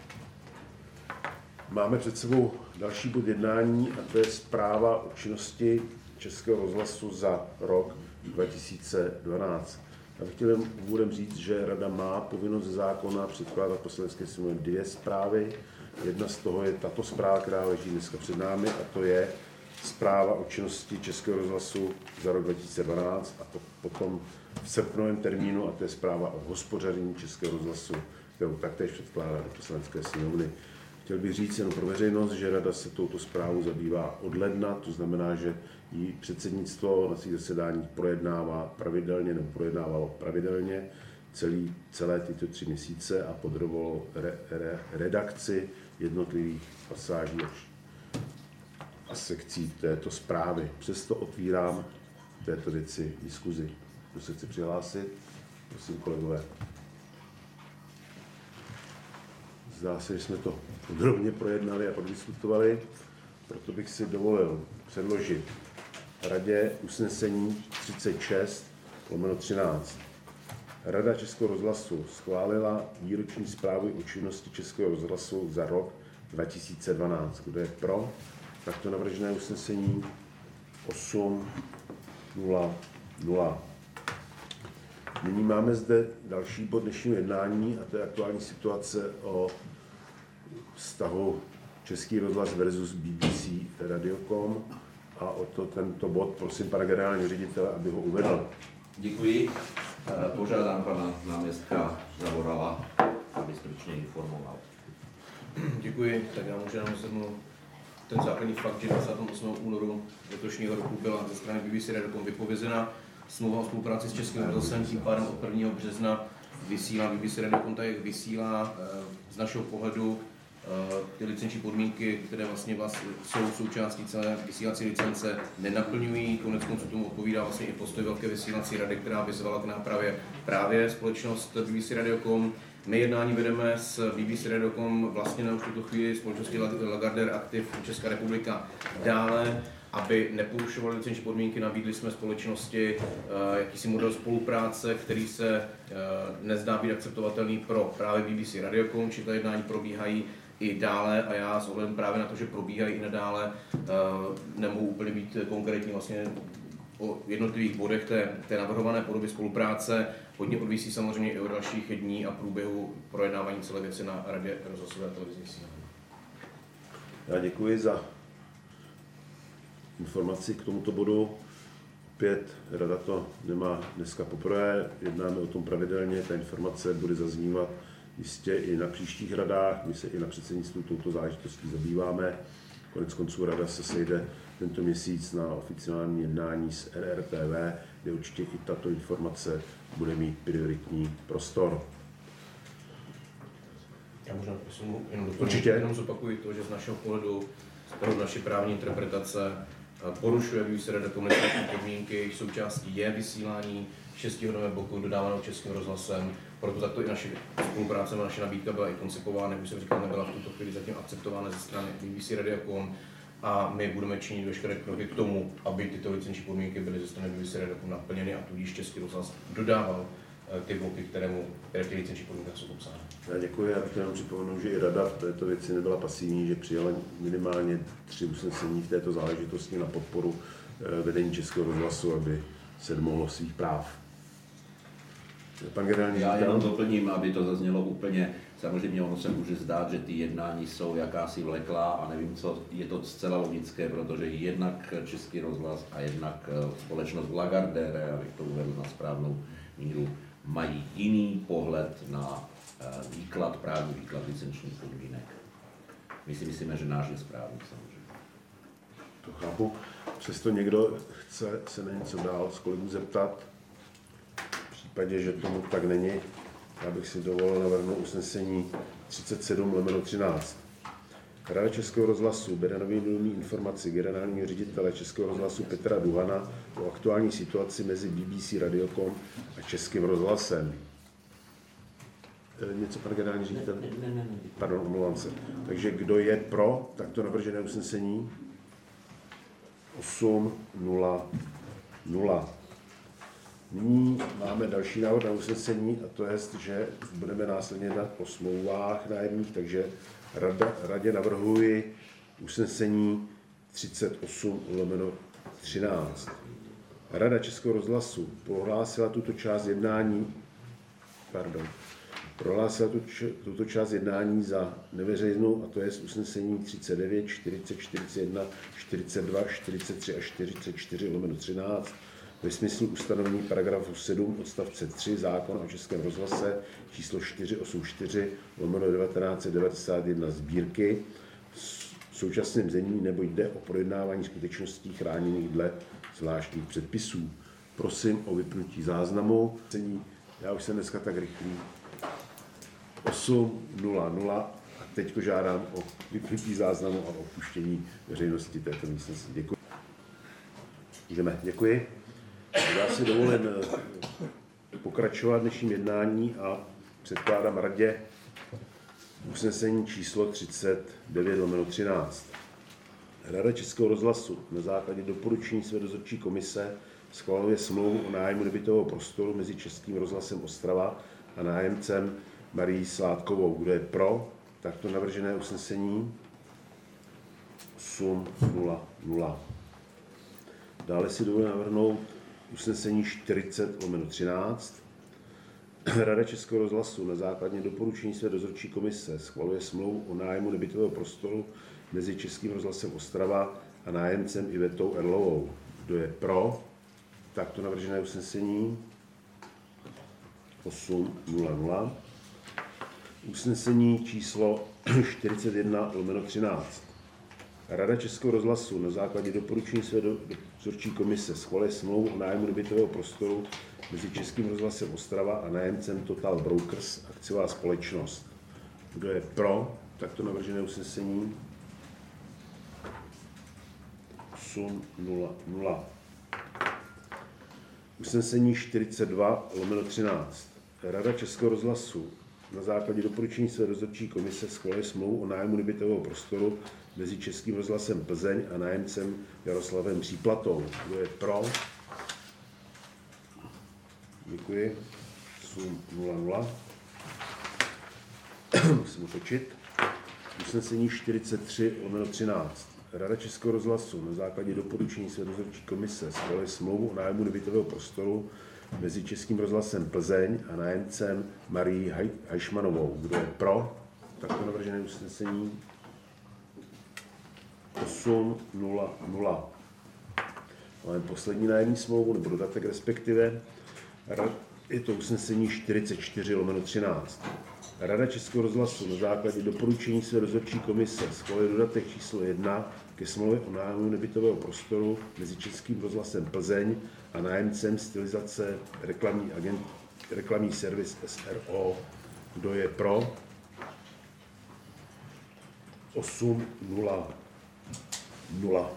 Máme před sebou další bod jednání, a to je zpráva o činnosti Českého rozhlasu za rok dva tisíce dvanáct. Já bych chtěl úvodem říct, že Rada má povinnost ze zákona předkládat Poslanecké sněmovně dvě zprávy. Jedna z toho je tato zpráva, která leží dneska před námi, a to je zpráva o činnosti Českého rozhlasu za rok dva tisíce dvanáct, a to potom v srpnovém termínu, a to je zpráva o hospodaření Českého rozhlasu, kterou taktéž předkládá do Poslanecké sněmovny. Chtěl bych říct jenom pro veřejnost, že Rada se touto zprávou zabývá od ledna, to znamená, že jí předsednictvo na svých zasedáních projednává pravidelně, nebo projednávalo pravidelně celý, celé tyto tři měsíce a podrobovalo re, re, redakci jednotlivých pasáží a sekcí této zprávy. Přesto otvírám této věci diskuzi. Kdo se chce přihlásit? Prosím, kolegové. Zdá se, že jsme to podrobně projednali a prodiskutovali. Proto bych si dovolil předložit Radě usnesení třicet šest lomeno třináct. Rada Českého rozhlasu schválila výroční zprávu o činnosti Českého rozhlasu za rok dva tisíce dvanáct. Kdo je pro takto navržené usnesení? osm nula nula. Nyní máme zde další bod dnešního jednání a to je aktuální situace o vztahu Český rozhlas versus B B C Radiocom a o to tento bod prosím pana generálního ředitele, aby ho uvedl. Děkuji. Požádám pana náměstka Zavorala, aby stručně informoval. Děkuji, tak já můžu jenom zhrnout ten základní fakt, že dvacátého osmého únoru letošního roku byla ze strany B B C Radiocom vypovězena smlouva o spolupráci s Českým rozhlasem, tím pádem od prvního března vysílá B B C Radiocom, tak jak vysílá z našeho pohledu ty licenční podmínky, které vlastně, vlastně jsou součástí celé vysílací licence, nenaplňují. Konec konců tomu odpovídá vlastně i postoj Velké vysílací rady, která vyzvala k nápravě právě společnost B B C Radiocom. My jednání vedeme s B B C Radiocom vlastně na už tuto chvíli společnosti Lagardère Active Česká republika dále, aby neporušovali licenční podmínky, nabídli jsme společnosti uh, jakýsi model spolupráce, který se uh, nezdá být akceptovatelný pro právě B B C Radiocom, či ta jednání probíhají i dále a já s ohledem právě na to, že probíhají i nadále, uh, nemohu úplně být konkrétní vlastně o jednotlivých bodech té, té navrhované podoby spolupráce. Hodně odvisí samozřejmě i o dalších dní a průběhu projednávání celé věci na Radě rozhlasové a televizní síně. Já děkuji za informaci k tomuto bodu. Opět Rada to nemá dneska poprvé, jednáme o tom pravidelně, ta informace bude zaznívat jistě i na příštích radách, my se i na předsednictvu touto záležitostí zabýváme. Konec konců Rada se sejde tento měsíc na oficiální jednání s R R T V, kde určitě i tato informace bude mít prioritní prostor. Já možná prosím, jenom doplním, Určitě. Jenom zopakuju to, že z našeho pohledu, z pohledu naší právní interpretace, porušuje B B C Radiocom licenční podmínky, jejich součástí je vysílání šestihodinové bloku dodávaného Českým rozhlasem, proto takto i naše spolupráce, naše nabídka byla i koncipována, jak už jsem říkal, nebyla v tuto chvíli zatím akceptována ze strany B B C Radiocom a my budeme činit veškeré kroky k tomu, aby tyto licenční podmínky byly ze strany B B C Radiocom naplněny a tudíž Český rozhlas dodával ty bloky, kterému, které v těch licenčních podmínkách jsou popsány. Já děkuji, já bych jenom připomenu, že i Rada v této věci nebyla pasivní, že přijala minimálně tři usnesení v této záležitosti na podporu vedení Českého rozhlasu, aby se domohlo svých práv. Pan generální Já ředitel. jenom doplním, aby to zaznělo úplně, samozřejmě ono se může zdát, že ty jednání jsou jakási vleklá a nevím co, je to zcela logické, protože jednak Český rozhlas a jednak společnost Lagardère, abych to uvedl na správnou míru, mají jiný pohled na výklad, právní výklad licenčních podmínek. My si myslíme, že náš je správný samozřejmě. To chápu. Přesto někdo chce se na něco dál s kolegů zeptat. V případě, že tomu tak není, já bych si dovolil navrhnout usnesení třicet sedm lomeno třináct. Rada Českého rozhlasu bere na vědomí informaci generálního ředitele Českého rozhlasu Petra Duhana o aktuální situaci mezi B B C Radiocom a Českým rozhlasem. Něco, pan generální ředitel? Ne, ne, ne. Pardon, omlouvám se. Takže kdo je pro takto navržené usnesení? osm nula nula. Nyní máme další návod na usnesení a to je, že budeme následně jednat o smlouvách nájemních, takže rada, radě navrhuji usnesení třicet osm lomeno třináct. Rada Českého rozhlasu prohlásila tuto část jednání, pardon, prohlásila tu, tuto část jednání za neveřejnou, a to je usnesení třicet devět, čtyřicet, čtyřicet jedna, čtyřicet dva, čtyřicet tři a čtyřicet čtyři lomeno třináct ve smyslu ustanovení paragrafu sedm odstavce tři zákona o Českém rozhlase číslo čtyři set osmdesát čtyři lomeno devatenáct set devadesát jedna sbírky v současném znění, nebo jde o projednávání skutečností chráněných dle zvláštních předpisů. Prosím o vypnutí záznamu. Já už jsem dneska tak rychlý. osm nula nula a teď žádám o vypnutí záznamu a o opuštění veřejnosti této místnosti. Děkuji. Můžeme, děkuji. Já si dovolím pokračovat dnešním jednání a předkládám radě usnesení číslo třicet devět lomeno třináct. Rada Českého rozhlasu na základě doporučení své dozorčí komise schvaluje smlouvu o nájmu nebytového prostoru mezi Českým rozhlasem Ostrava a nájemcem Marií Sládkovou. Kdo je pro takto navržené usnesení? osm nula nula. Dále si dovolím navrhnout usnesení čtyřicet lomeno třináct. Rada Českého rozhlasu na základě doporučení své dozorčí komise schvaluje smlouvu o nájmu nebytového prostoru mezi Českým rozhlasem Ostrava a nájemcem Ivetou Erlovou. Kdo je pro takto navržené usnesení? osm nula nula. Usnesení číslo čtyřicet jedna lomeno třináct. Rada Českého rozhlasu na základě doporučení své dozorčí komise schvaluje smlouvu o nájmu nebytového prostoru mezi Českým rozhlasem Ostrava a nájemcem Total Brokers akciová společnost. Kdo je pro takto navržené usnesení? osm nula nula. Usnesení čtyřicet dva lomeno třináct. Rada Českého rozhlasu na základě doporučení své dozorčí komise schvaluje smlouvu o nájmu nebytového prostoru mezi Českým rozhlasem Plzeň a nájemcem Jaroslavem Příplatou. Kdo je pro? Děkuji. osm nula nula. Musím otočit. Usnesení čtyřicet tři lomeno třináct. Rada Českého rozhlasu na základě doporučení své dozorčí komise schvaluje smlouvu o nájmu nebytového prostoru mezi Českým rozhlasem Plzeň a nájemcem Marií Hajšmanovou. Kdo je pro takto navržené usnesení? osm nula nula. Máme poslední nájemní smlouvu, nebo dodatek respektive. Je to usnesení čtyřicet čtyři lomeno třináct. Rada Českého rozhlasu na základě doporučení své dozorčí komise schvaluje dodatek číslo jedna ke smlouvě o nájmu nebytového prostoru mezi Českým rozhlasem Plzeň a nájemcem stylizace reklamní, agent, reklamní servis S R O. Kdo je pro? osm nula nula.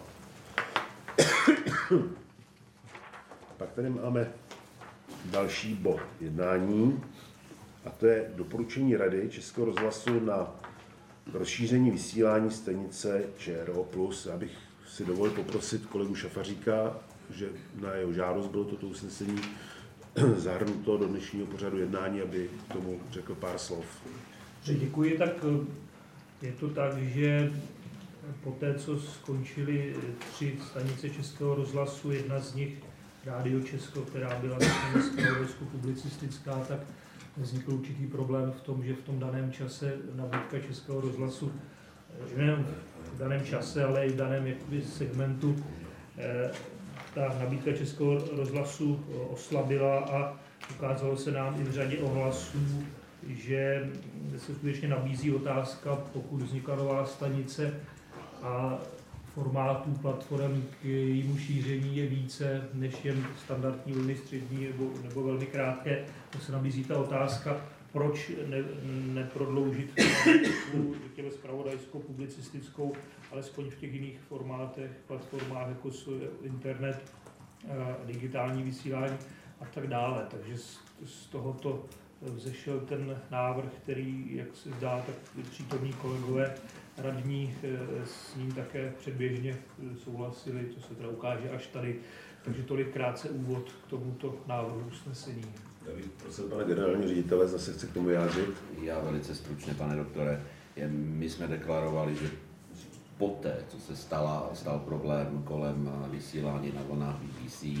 Pak tady máme další bod jednání, a to je doporučení Rady Českého rozhlasu na rozšíření vysílání stanice Č R O plus. Já bych si dovolil poprosit kolegu Šafaříka, že na jeho žádost bylo toto usnesení zahrnuto do dnešního pořadu jednání, aby k tomu řekl pár slov. Děkuji, tak je to tak, že poté, co skončily tři stanice Českého rozhlasu, jedna z nich Rádio Česko, která byla zpravodajsko-publicistická, tak vznikl určitý problém v tom, že v tom daném čase nabídka Českého rozhlasu, nejen v daném čase, ale i v daném jakoby, segmentu, ta nabídka Českého rozhlasu oslabila a ukázalo se nám i v řadě ohlasů, že se skutečně nabízí otázka, pokud vznikla nová stanice a formátů platform k jejímu šíření je více než jen standardní vlny střední nebo, nebo velmi krátké, to se nabízí ta otázka, proč ne, neprodloužit tu, řekněme, zpravodajsko-publicistickou, alespoň v těch jiných formátech, platformách, jako jsou internet, digitální vysílání a tak dále. Takže z, z tohoto vzešel ten návrh, který, jak se zdá, tak přítomní kolegové radní s ním také předběžně souhlasili, to se teda ukáže až tady. Takže tolik krátce úvod k tomuto návrhu usnesení. Já bych prosil pana generálního ředitele, zase chce k tomu vyjádřit. Já velice stručně, pane doktore. My jsme deklarovali, že poté, co se stala, stal problém kolem vysílání na vlnách B B C,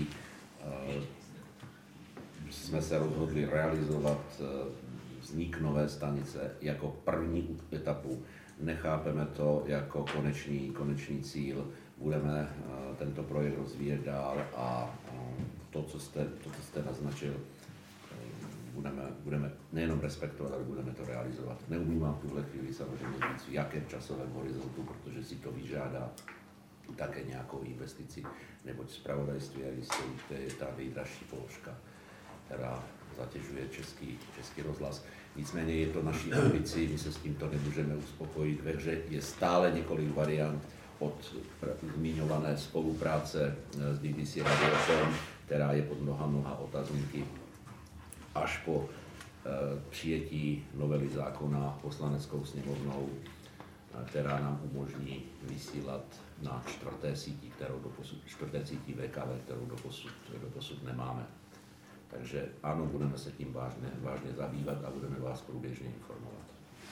jsme se rozhodli realizovat vznik nové stanice jako první etapu. Nechápeme to jako konečný, konečný cíl. Budeme tento projekt rozvíjet dál a to, co jste, to, co jste naznačil, budeme, budeme nejenom respektovat, ale budeme to realizovat. Neumím vám v tuhle chvíli samozřejmě říct, v jakém časovém horizontu, protože si to vyžádá také nějakou investici, neboť zpravodajství, jak jistě víte, je ta nejdražší položka, která zatěžuje český, český rozhlas. Nicméně je to naší ambicí, my se s tímto nemůžeme uspokojit. Ve hře je stále několik variant od zmiňované spolupráce s B B C Radio Film, která je pod mnoha, mnoha otazníky, až po e, přijetí novely zákona poslaneckou sněmovnou která nám umožní vysílat na čtvrté síti, kterou doposud, čtvrté síti V K V, kterou doposud, doposud nemáme. Takže ano, budeme se tím vážně, vážně zabývat a budeme vás průběžně informovat.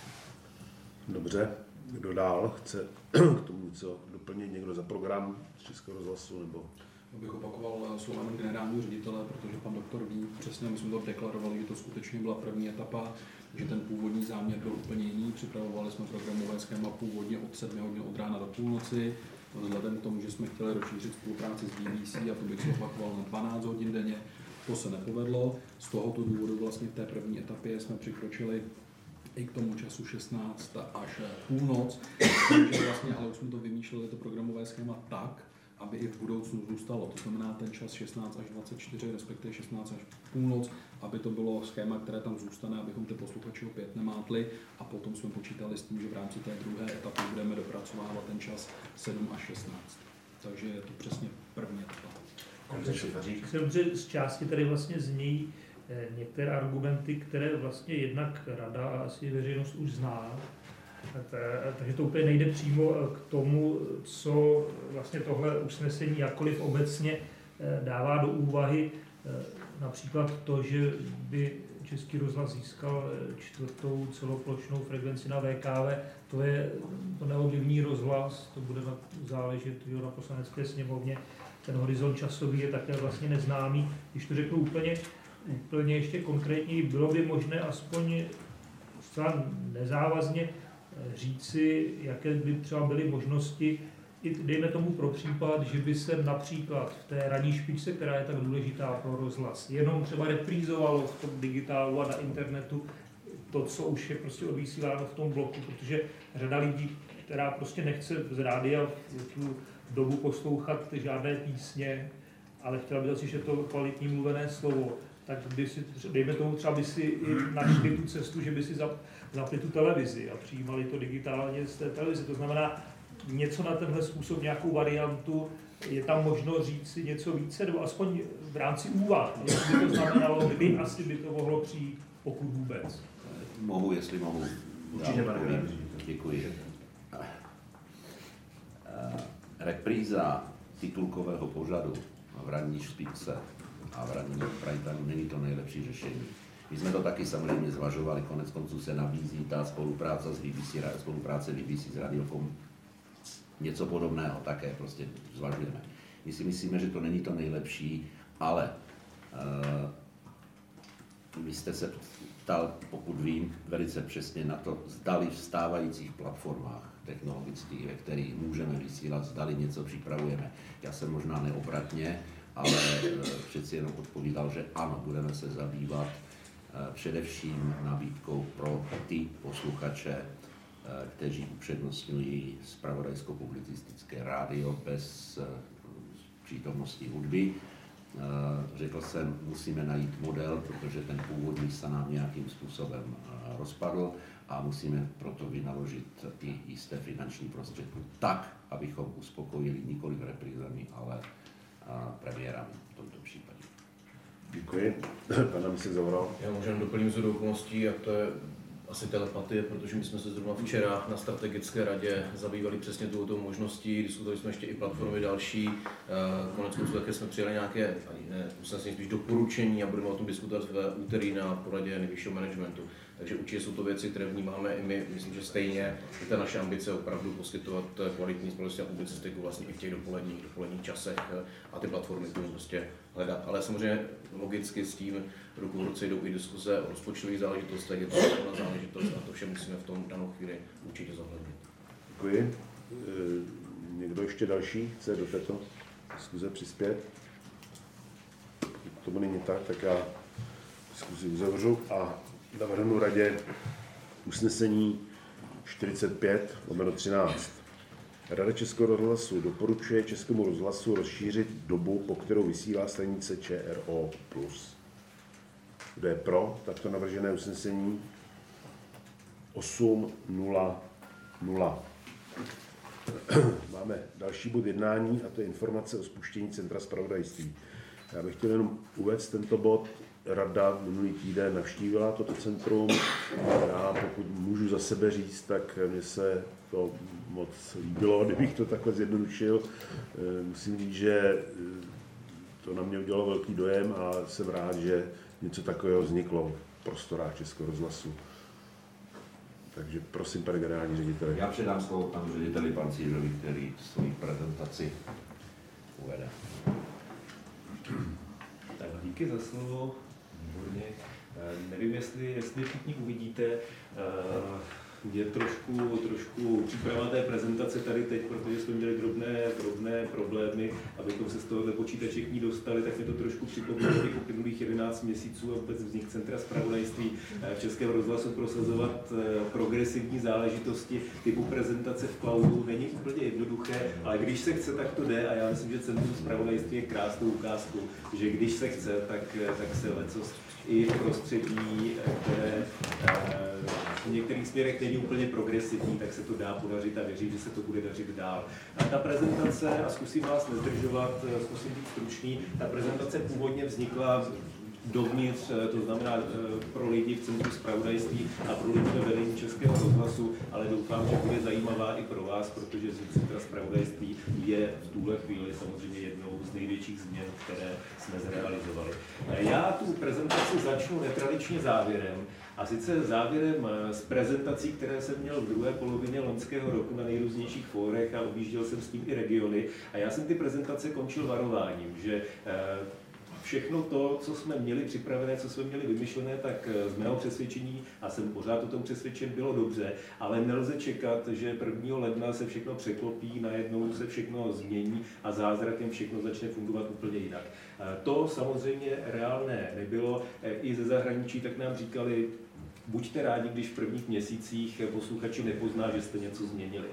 Dobře, kdo dál chce k tomu něco doplnit, někdo za program z Českého rozhlasu nebo... Abych opakoval slova generálního ředitele, protože pan doktor ví přesně, my jsme to deklarovali, že to skutečně byla první etapa, že ten původní záměr byl úplně jiný. Připravovali jsme programové schéma původně od sedmi hodin od rána do půlnoci. Vzhledem k tomu, že jsme chtěli rozšířit spolupráci s B B C, a to bych se opakoval na dvanáct hodin denně, to se nepovedlo. Z tohoto důvodu vlastně v té první etapě jsme přikročili i k tomu času šestnáct až půlnoc. Takže vlastně, ale už jsme to vymýšleli, to programové schéma tak, aby i v budoucnu zůstalo. To znamená ten čas šestnáct až dvacet čtyři, respektive šestnáct až půlnoc, aby to bylo schéma, které tam zůstane, abychom ty posluchači opět nemátli, a potom jsme počítali s tím, že v rámci té druhé etapy budeme dopracovávat ten čas sedm až šestnáct. Takže je to přesně první etapa. Dobře, z části tady vlastně zní některé argumenty, které vlastně jednak rada a asi veřejnost už zná. Takže to úplně nejde přímo k tomu, co vlastně tohle usnesení jakkoliv obecně dává do úvahy. Například to, že by Český rozhlas získal čtvrtou celoplošnou frekvenci na V K V, to je to neovlivní rozhlas, to bude záležet na poslanecké sněmovně. Ten horizont časový je také vlastně neznámý. Když to řeknu úplně, úplně ještě konkrétněji, bylo by možné aspoň zcela nezávazně říci, jaké by třeba byly možnosti, i dejme tomu pro případ, že by se například v té ranní špičce, která je tak důležitá pro rozhlas, jenom třeba reprízovalo v tom digitálu a na internetu to, co už je prostě odvysíláno v tom bloku, protože řada lidí, která prostě nechce z rádia v tu dobu poslouchat žádné písně, ale chtěla by zase, že to kvalitní mluvené slovo, tak by si, dejme tomu třeba by si i našli tu cestu, že by si zapli tu televizi a přijímali to digitálně z té televize. To znamená něco na tenhle způsob, nějakou variantu, je tam možno říct si něco více, nebo aspoň v rámci úvah. Jestli by to znamenalo, kdy asi by to mohlo přijít, pokud vůbec. Mohu, jestli mohu. Určitě, pane Věř. Děkuji. Repríza titulkového pořadu v ranní špičce a v ranní prime time není to nejlepší řešení. My jsme to taky samozřejmě zvažovali, konec konců se nabízí ta spolupráce s B B C, spolupráce B B C s Radiokom, něco podobného také prostě zvažujeme. My si myslíme, že to není to nejlepší, ale uh, vy jste se ptal, pokud vím, velice přesně na to, zdali v stávajících platformách technologických, ve kterých můžeme vysílat, zdali něco připravujeme. Já jsem možná neobratně, ale uh, přeci jenom odpovídal, že ano, budeme se zabývat uh, především nabídkou pro ty posluchače, kteří upřednostňují zpravodajsko-publicistické rádio bez přítomnosti hudby. Řekl jsem, musíme najít model, protože ten původní se nám nějakým způsobem rozpadl a musíme proto vynaložit i jisté finanční prostředky tak, abychom uspokojili nikoli reprízami, ale premiérami v tomto případě. Děkuji. Pane Misek Zavral. Já možná doplním z okolností, jak to je asi telepatie, protože my jsme se zrovna včera na strategické radě zabývali přesně touto možností, diskutovali jsme ještě i platformy další, konec konců také jsme přijali nějaké, ani ne, usnesení, spíš doporučení a budeme o tom diskutovat v úterý na poradě nejvyššího managementu. Takže určitě jsou to věci, které vnímáme i my, myslím, že stejně je ta naše ambice opravdu poskytovat kvalitní společnost a publicistiku vlastně i v těch dopoledních, dopoledních časech a ty platformy budou prostě hledat. Ale samozřejmě logicky s tím ruku v ruce jdou i diskuze o rozpočtových záležitostech, je to na záležitost a to vše musíme v tom danou chvíli určitě zohlednit. Děkuji. Někdo ještě další chce do této diskuze přispět? Pokud tomu není tak, tak já diskuzi uzavřu a navrhnu radě usnesení čtyřicet pět lomeno třináct. Rada Českého rozhlasu doporučuje Českému rozhlasu rozšířit dobu, po kterou vysílá stanice Č R O plus. Kdo je pro takto navržené usnesení? osm nula nula. Máme další bod jednání a to je informace o spuštění Centra zpravodajství. Já bych chtěl jenom uvést tento bod rada minulý týden navštívila toto centrum. Já pokud můžu za sebe říct, tak mně se to moc líbilo, kdybych to takhle zjednodušil. Musím říct, že to na mě udělalo velký dojem a jsem rád, že něco takového vzniklo v prostorách Českého rozhlasu. Takže prosím, pane generální řediteli. Já předám slovo panu řediteli Pancířovi, který svoji prezentaci uvede. Tak díky za slovo. Výborně. Nevím, jestli, jestli všichni uvidíte, je trošku, trošku příprava té prezentace tady teď, protože jsme měli drobné, drobné problémy, abychom se z tohohle počítače k ní dostali, tak mi to trošku připomnělo těch uplynulých jedenáct měsíců a vůbec vznik Centra zpravodajství v Českém rozhlasu prosazovat progresivní záležitosti typu prezentace v cloudu. Není úplně jednoduché, ale když se chce, tak to jde a já myslím, že Centrum zpravodajství je krásnou ukázkou, že když se chce, tak, tak se lecos i v prostředí, které v některých směrech není úplně progresivní, tak se to dá podařit a věřím, že se to bude dařit dál. A ta prezentace, a zkusím vás nezdržovat, zkusím být stručný, ta prezentace původně vznikla dovnitř, to znamená pro lidi v Centru zpravodajství a pro lidi ve vedení Českého rozhlasu, ale doufám, že bude zajímavá i pro vás, protože vznik Centra zpravodajství je v tuhle chvíli samozřejmě jednou z největších změn, které jsme zrealizovali. Já tu prezentaci začnu netradičně závěrem, a sice závěrem z prezentací, které jsem měl v druhé polovině loňského roku na nejrůznějších fórech a objížděl jsem s tím i regiony. A já jsem ty prezentace končil varováním, že všechno to, co jsme měli připravené, co jsme měli vymyšlené, tak z mého přesvědčení, a jsem pořád o tom přesvědčen, bylo dobře, ale nelze čekat, že prvního ledna se všechno překlopí, najednou se všechno změní a zázrakem všechno začne fungovat úplně jinak. To samozřejmě reálné nebylo. I ze zahraničí tak nám říkali, buďte rádi, když v prvních měsících posluchači nepozná, že jste něco změnili.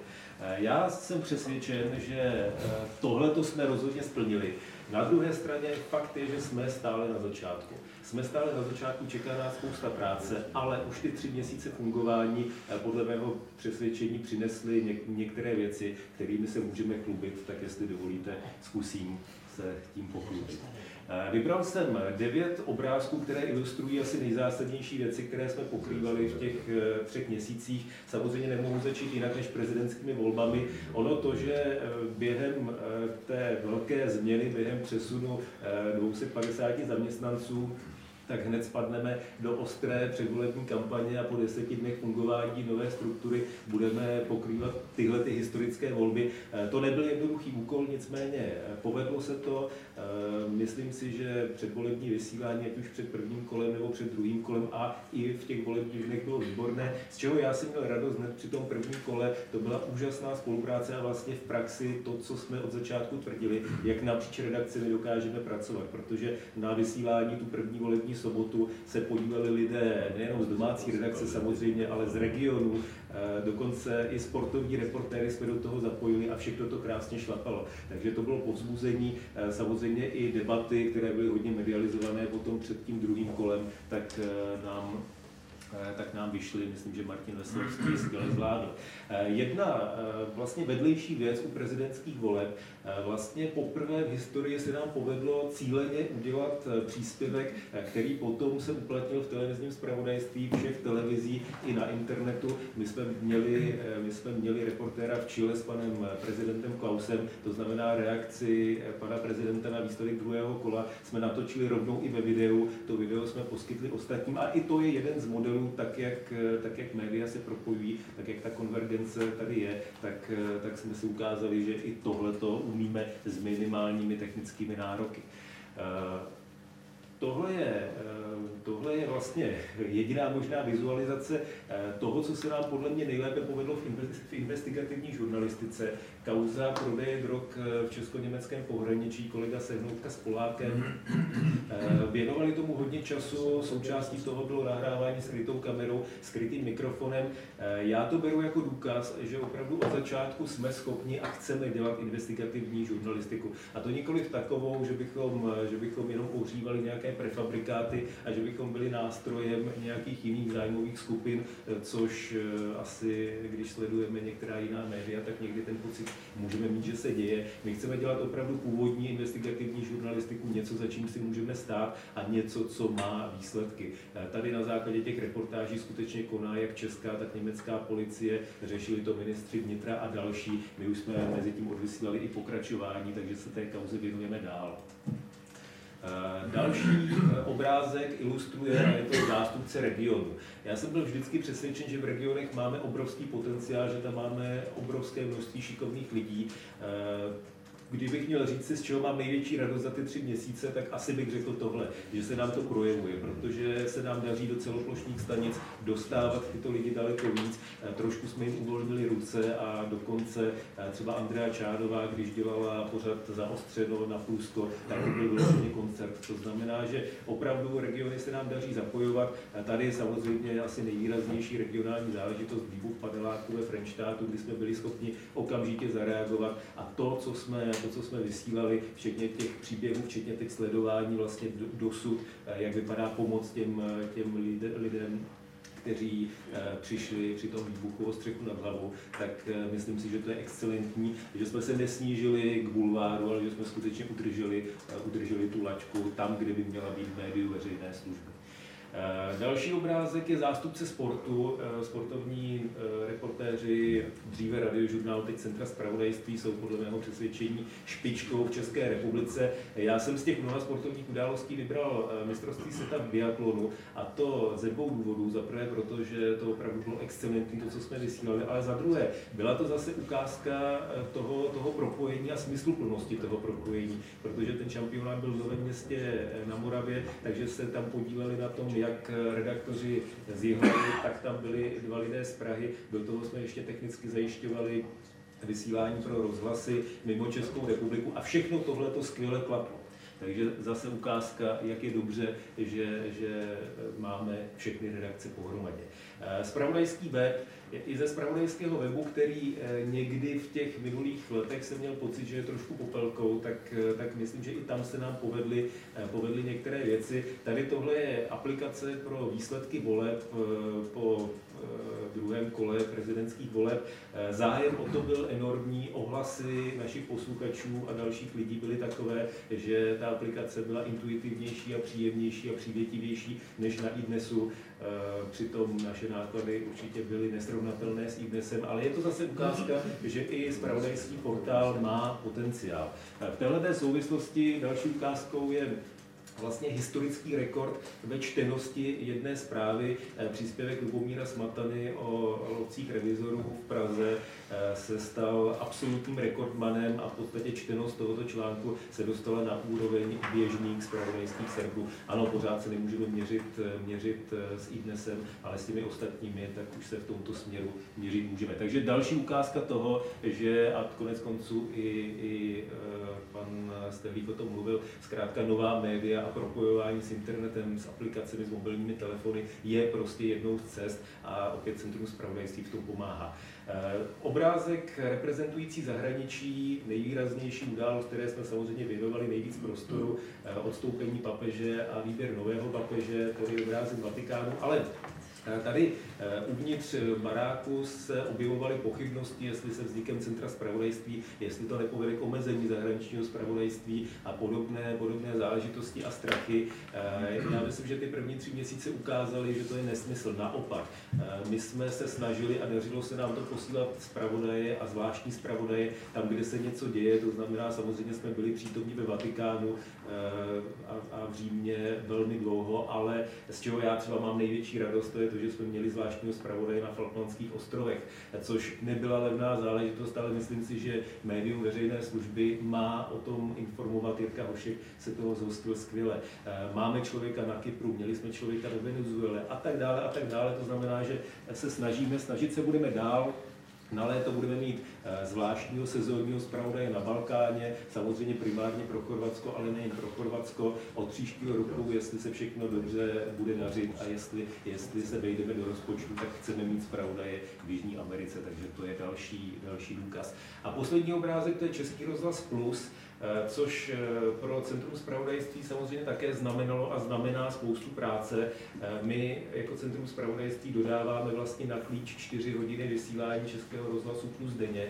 Já jsem přesvědčen, že tohle to jsme rozhodně splnili. Na druhé straně fakt je, že jsme stále na začátku. Jsme stále na začátku, čeká nás spousta práce, ale už ty tři měsíce fungování podle mého přesvědčení přinesly něk- některé věci, kterými se můžeme chlubit, tak jestli dovolíte, zkusím se tím pochlubit. Vybral jsem devět obrázků, které ilustrují asi nejzásadnější věci, které jsme pokrývali v těch třech měsících. Samozřejmě nemohu začít jinak než prezidentskými volbami. Ono to, že během té velké změny, během přesunu dvě stě padesát zaměstnanců, tak hned spadneme do ostré předvolební kampaně a po deseti dnech fungování nové struktury budeme pokrývat tyhle ty historické volby. To nebyl jednoduchý úkol, nicméně povedlo se to. Myslím si, že předvolební vysílání, ať už před prvním kolem nebo před druhým kolem a i v těch volebních dnech bylo výborné. Z čeho já jsem měl radost hned při tom prvním kole, to byla úžasná spolupráce a vlastně v praxi to, co jsme od začátku tvrdili, jak napříč redakcemi dokážeme pracovat, protože na vysílání tu první volební sobotu se podívali lidé nejenom z domácí redakce samozřejmě, ale z regionu, dokonce i sportovní reportéry jsme do toho zapojili a všechno to krásně šlapalo. Takže to bylo povzbuzení, samozřejmě i debaty, které byly hodně medializované potom před tím druhým kolem, tak nám tak nám vyšly, myslím, že Martin Veselovský skvěle zvládl. Jedna vlastně vedlejší věc u prezidentských voleb, vlastně poprvé v historii se nám povedlo cíleně udělat příspěvek, který potom se uplatnil v televizním zpravodajství všech televizí i na internetu. My jsme měli, my jsme měli reportéra v Chile s panem prezidentem Klausem, to znamená reakci pana prezidenta na výsledek druhého kola jsme natočili rovnou i ve videu, to video jsme poskytli ostatním a i to je jeden z modelů, tak jak, tak jak média se propojují, tak jak ta konvergence tady je, tak, tak jsme si ukázali, že i tohleto umíme s minimálními technickými nároky. Tohle je, tohle je vlastně jediná možná vizualizace toho, co se nám podle mě nejlépe povedlo v investigativní žurnalistice. Kauza prodeje drog v česko-německém pohraničí, kolega Sehnoutka s Polákem. Věnovali tomu hodně času, součástí toho bylo nahrávání skrytou kamerou, skrytým mikrofonem. Já to beru jako důkaz, že opravdu od začátku jsme schopni a chceme dělat investigativní žurnalistiku. A to nikoliv takovou, že bychom, že bychom jenom ohřívali nějaké prefabrikáty a že bychom byli byli nástrojem nějakých jiných zájmových skupin, což asi, když sledujeme některá jiná média, tak někdy ten pocit můžeme mít, že se děje. My chceme dělat opravdu původní investigativní žurnalistiku, něco, za čím si můžeme stát a něco, co má výsledky. Tady na základě těch reportáží skutečně koná jak česká, tak německá policie, řešili to ministři vnitra a další. My už jsme mezi tím odvysílali i pokračování, takže se té kauze věnujeme dál. Další obrázek ilustruje, a je to zástupce regionu. Já jsem byl vždycky přesvědčen, že v regionech máme obrovský potenciál, že tam máme obrovské množství šikovných lidí. Kdybych měl říct si, z čeho mám největší radost za ty tři měsíce, tak asi bych řekl tohle, že se nám to projevuje, protože se nám daří do celoplošných stanic dostávat tyto lidi daleko víc. Trošku jsme jim uvolnili ruce a dokonce třeba Andrea Čádová, když dělala pořad Zaostřeno na Plusko, tak to byl vlastně koncert. To znamená, že opravdu regiony se nám daří zapojovat. Tady je samozřejmě asi nejvýraznější regionální záležitost výbuch paneláků ve Frenštátu, kdy jsme byli schopni okamžitě zareagovat a to, co jsme to, co jsme vysílali, včetně těch příběhů, včetně těch sledování vlastně dosud, jak vypadá pomoc těm, těm lidem, kteří přišli při tom výbuchu o střechu nad hlavou, tak myslím si, že to je excelentní, že jsme se nesnížili k bulváru, ale že jsme skutečně udrželi, udrželi tu laťku tam, kde by měla být v médiu veřejné služby. Další obrázek je zástupce sportu. Sportovní reportéři, dříve Radiožurnál, teď Centra zpravodajství, jsou podle mého přesvědčení špičkou v České republice. Já jsem z těch mnoha sportovních událostí vybral mistrovství světa v biatlonu a to ze dvou důvodů. Za prvé, protože to opravdu bylo excelentní, to, co jsme vysílali, ale za druhé, byla to zase ukázka toho, toho propojení a smysluplnosti toho propojení, protože ten šampionát byl v Novém Městě na Moravě, takže se tam podíleli na tom jak redaktoři z Jihlavy, tak tam byli dva lidé z Prahy. Do toho jsme ještě technicky zajišťovali vysílání pro rozhlasy mimo Českou republiku a všechno tohle to skvěle klaplo. Takže zase ukázka, jak je dobře, že, že máme všechny redakce pohromadě. Zpravodajský web, i ze zpravodajského webu, který někdy v těch minulých letech jsem měl pocit, že je trošku popelkou, tak, tak myslím, že i tam se nám povedly, povedly některé věci. Tady tohle je aplikace pro výsledky voleb po druhém kole prezidentských voleb. Zájem o to byl enormní, ohlasy našich posluchačů a dalších lidí byly takové, že ta aplikace byla intuitivnější a příjemnější a přívětivější než na iDnesu. Přitom naše náklady určitě byly nesrovnatelné s iDnesem, ale je to zase ukázka, že i zpravodajský portál má potenciál. V této souvislosti další ukázkou je vlastně historický rekord ve čtenosti jedné zprávy. Příspěvek Lubomíra Smatany o lovcích revizorů v Praze se stal absolutním rekordmanem a v podstatě čtenost tohoto článku se dostala na úroveň běžných zpravodajských serverů. Ano, pořád se nemůžeme měřit, měřit s iDnesem, ale s těmi ostatními, tak už se v tomto směru měřit můžeme. Takže další ukázka toho, že a konec konců i, i pan Stehlík o tom mluvil, zkrátka nová média a propojování s internetem, s aplikacemi, s mobilními telefony je prostě jednou z cest a opět Centrum zpravodajství v tom pomáhá. Obrázek reprezentující zahraničí, nejvýraznější událost, které jsme samozřejmě věnovali nejvíc prostoru, odstoupení papeže a výběr nového papeže, tedy obrázek Vatikánu, ale tady uvnitř baráku se objevovaly pochybnosti, jestli se vznikem Centra zpravodajství, jestli to nepovede k omezení zahraničního zpravodajství a podobné, podobné záležitosti a strachy. Já myslím, že ty první tři měsíce ukázaly, že to je nesmysl. Naopak, my jsme se snažili a dařilo se nám to posílat zpravodaje a zvláštní zpravodaje tam, kde se něco děje, to znamená, samozřejmě jsme byli přítomní ve Vatikánu a, a v Římě velmi dlouho, ale z čeho já třeba mám největší radost, to je to, že jsme měli zvláštního zpravodaje na Falklandských ostrovech, což nebyla levná záležitost, ale myslím si, že médium veřejné služby má o tom informovat. Jirka Hošek se toho zhostil skvěle. Máme člověka na Kypru, měli jsme člověka do Venezuele a tak dále a tak dále. To znamená, že se snažíme, snažit se budeme dál. Na léto budeme mít zvláštního sezónního zpravodaje na Balkáně, samozřejmě primárně pro Chorvatsko, ale nejen pro Chorvatsko. Od příštího roku, jestli se všechno dobře bude dařit a jestli, jestli se vejdeme do rozpočtu, tak chceme mít zpravodaje v Jižní Americe, takže to je další, další důkaz. A poslední obrázek, to je Český rozhlas Plus. což pro Centrum zpravodajství samozřejmě také znamenalo a znamená spoustu práce. My jako Centrum zpravodajství dodáváme vlastně na klíč čtyři hodiny vysílání Českého rozhlasu plus denně.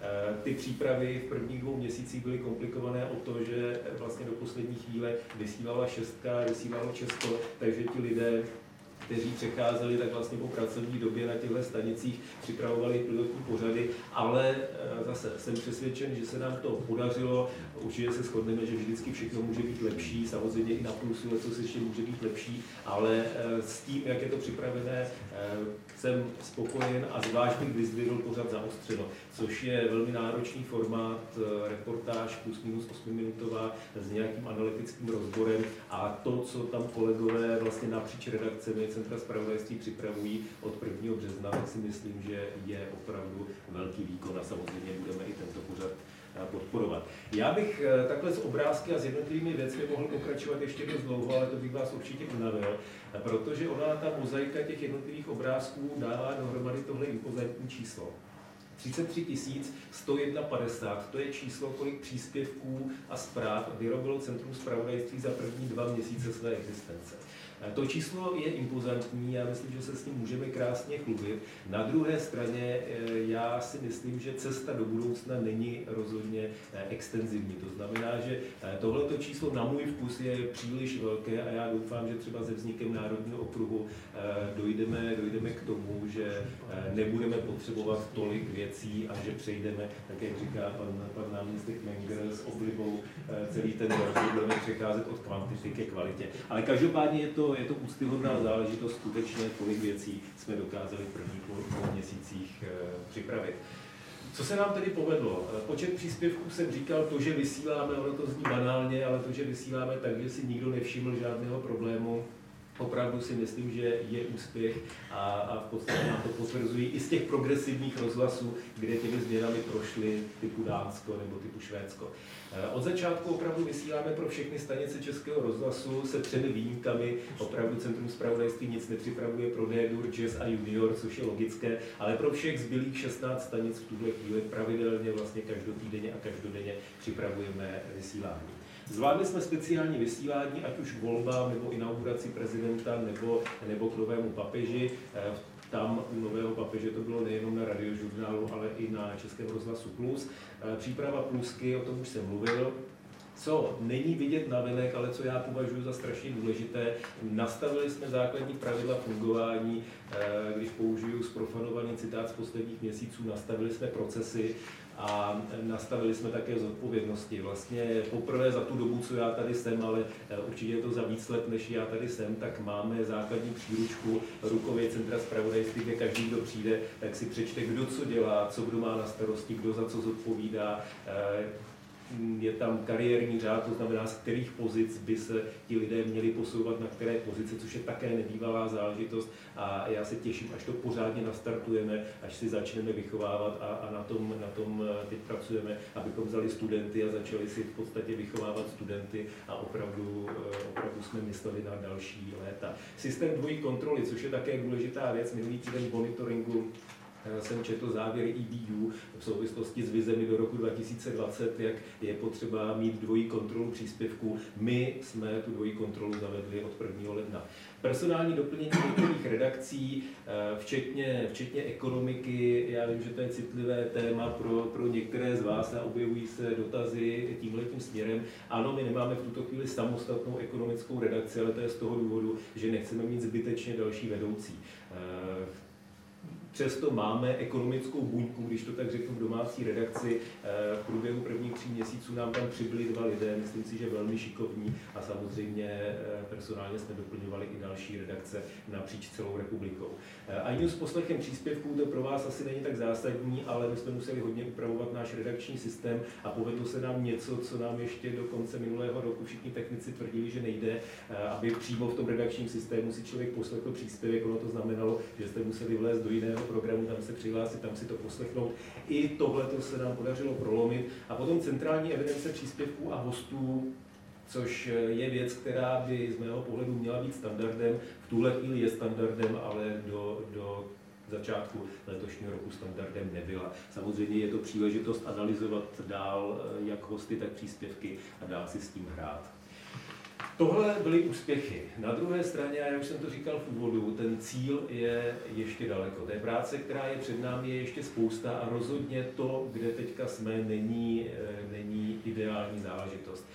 Ty přípravy v prvních dvou měsících byly komplikované o to, že vlastně do poslední chvíle vysílala šestka, vysílalo Česko, takže ti lidé, kteří přecházeli, tak vlastně po pracovní době na těchto stanicích připravovali pilotní pořady, ale zase jsem přesvědčen, že se nám to podařilo. Určitě se shodneme, že vždycky všechno může být lepší, samozřejmě i na plusu, co se ještě může být lepší, ale s tím, jak je to připravené, jsem spokojen a zvlášť bych vyzdvihl pořad Zaostřeno, což je velmi náročný formát, reportáž plus minus osmiminutová s nějakým analytickým rozborem a to, co tam kolegové vlastně napříč redakcemi Centra zpravodajství připravují od prvního března, tak si myslím, že je opravdu velký výkon a samozřejmě budeme i tento pořad podporovat. Já bych takhle z obrázky a s jednotlivými věcmi mohl pokračovat ještě dost dlouho, ale to bych vás určitě unavil, protože ona, ta mozaika těch jednotlivých obrázků dává dohromady tohle impozantní číslo. třicet tři tisíc sto jedna padesát, to je číslo, kolik příspěvků a zpráv vyrobilo Centrum zpravodajství za první dva měsíce své existence. To číslo je impozantní, já myslím, že se s ním můžeme krásně chlubit. Na druhé straně já si myslím, že cesta do budoucna není rozhodně extenzivní. To znamená, že tohleto číslo na můj vkus je příliš velké a já doufám, že třeba se vznikem Národního okruhu dojdeme, dojdeme k tomu, že nebudeme potřebovat tolik věcí a že přejdeme, tak jak říká pan, pan náměstek Menger, s oblibou celý ten rok, budeme přecházet od kvantity ke kvalitě. Ale každopádně je to je to úctyhodná záležitost skutečně, kolik věcí jsme dokázali v prvních dvou měsících připravit. Co se nám tedy povedlo? Počet příspěvků jsem říkal, to, že vysíláme, ono to zní banálně, ale to, že vysíláme tak, že si nikdo nevšiml žádného problému, opravdu si myslím, že je úspěch a, a v podstatě nám to potvrzují i z těch progresivních rozhlasů, kde těmi změnami prošly typu Dánsko nebo typu Švédsko. Od začátku opravdu vysíláme pro všechny stanice Českého rozhlasu se třemi výjimkami. Opravdu Centrum zpravodajství nic nepřipravuje pro D-Dur, Jazz a Junior, což je logické, ale pro všech zbylých šestnáct stanic v tuhle chvíli pravidelně, vlastně každotýdenně a každodenně připravujeme vysílání. Zvládli jsme speciální vysílání, ať už k volbám, nebo inauguraci prezidenta, nebo, nebo k novému papeži. Tam u nového papeže to bylo nejenom na Radiožurnálu, ale i na Českém rozhlasu Plus. Příprava Plusky, o tom už jsem mluvil. Co není vidět navenek, ale co já považuji za strašně důležité, nastavili jsme základní pravidla fungování, když použiju zprofanovaný citát z posledních měsíců, nastavili jsme procesy a nastavili jsme také zodpovědnosti. Vlastně poprvé za tu dobu, co já tady jsem, ale určitě je to za víc let, než já tady jsem, tak máme základní příručku rukově Centra zpravodajství, kde každý, kdo přijde, tak si přečte, kdo co dělá, co kdo má na starosti, kdo za co zodpovídá. Je tam kariérní řád, to znamená, z kterých pozic by se ti lidé měli posouvat na které pozice, což je také nebývalá záležitost a já se těším, až to pořádně nastartujeme, až si začneme vychovávat a, a na, tom, na tom teď pracujeme, abychom vzali studenty a začali si v podstatě vychovávat studenty a opravdu, opravdu jsme mysleli na další léta. Systém dvojí kontroly, což je také důležitá věc, minulý týden monitoringu jsem četl závěry E B U v souvislosti s vizemi do roku dva tisíce dvacet, jak je potřeba mít dvojí kontrolu příspěvků. My jsme tu dvojí kontrolu zavedli od prvního ledna. Personální doplnění některých redakcí, včetně, včetně ekonomiky, já vím, že to je citlivé téma pro, pro některé z vás a objevují se dotazy tímhletím směrem. Ano, my nemáme v tuto chvíli samostatnou ekonomickou redakci, ale to je z toho důvodu, že nechceme mít zbytečně další vedoucí. Přesto máme ekonomickou buňku, když to tak řeknu, v domácí redakci. V průběhu prvních tří měsíců nám tam přibyli dva lidé, myslím si, že velmi šikovní a samozřejmě personálně jsme doplňovali i další redakce napříč celou republikou. iNews s poslechem příspěvků, to pro vás asi není tak zásadní, ale my jsme museli hodně upravovat náš redakční systém a povedlo se nám něco, co nám ještě do konce minulého roku všichni technici tvrdili, že nejde, aby přímo v tom redakčním systému si člověk poslechl příspěvek. Ono to znamenalo, že jste museli vlézt do jiného programu, tam se přihlásit, tam si to poslechnout. I tohleto se nám podařilo prolomit. A potom centrální evidence příspěvků a hostů, což je věc, která by z mého pohledu měla být standardem. V tuhle chvíli je standardem, ale do, do začátku letošního roku standardem nebyla. Samozřejmě je to příležitost analyzovat dál jak hosty, tak příspěvky a dál si s tím hrát. Tohle byly úspěchy. Na druhé straně, já už jsem to říkal v úvodu, ten cíl je ještě daleko. Té práce, která je před námi, je ještě spousta a rozhodně to, kde teďka jsme, není, není ideální záležitost.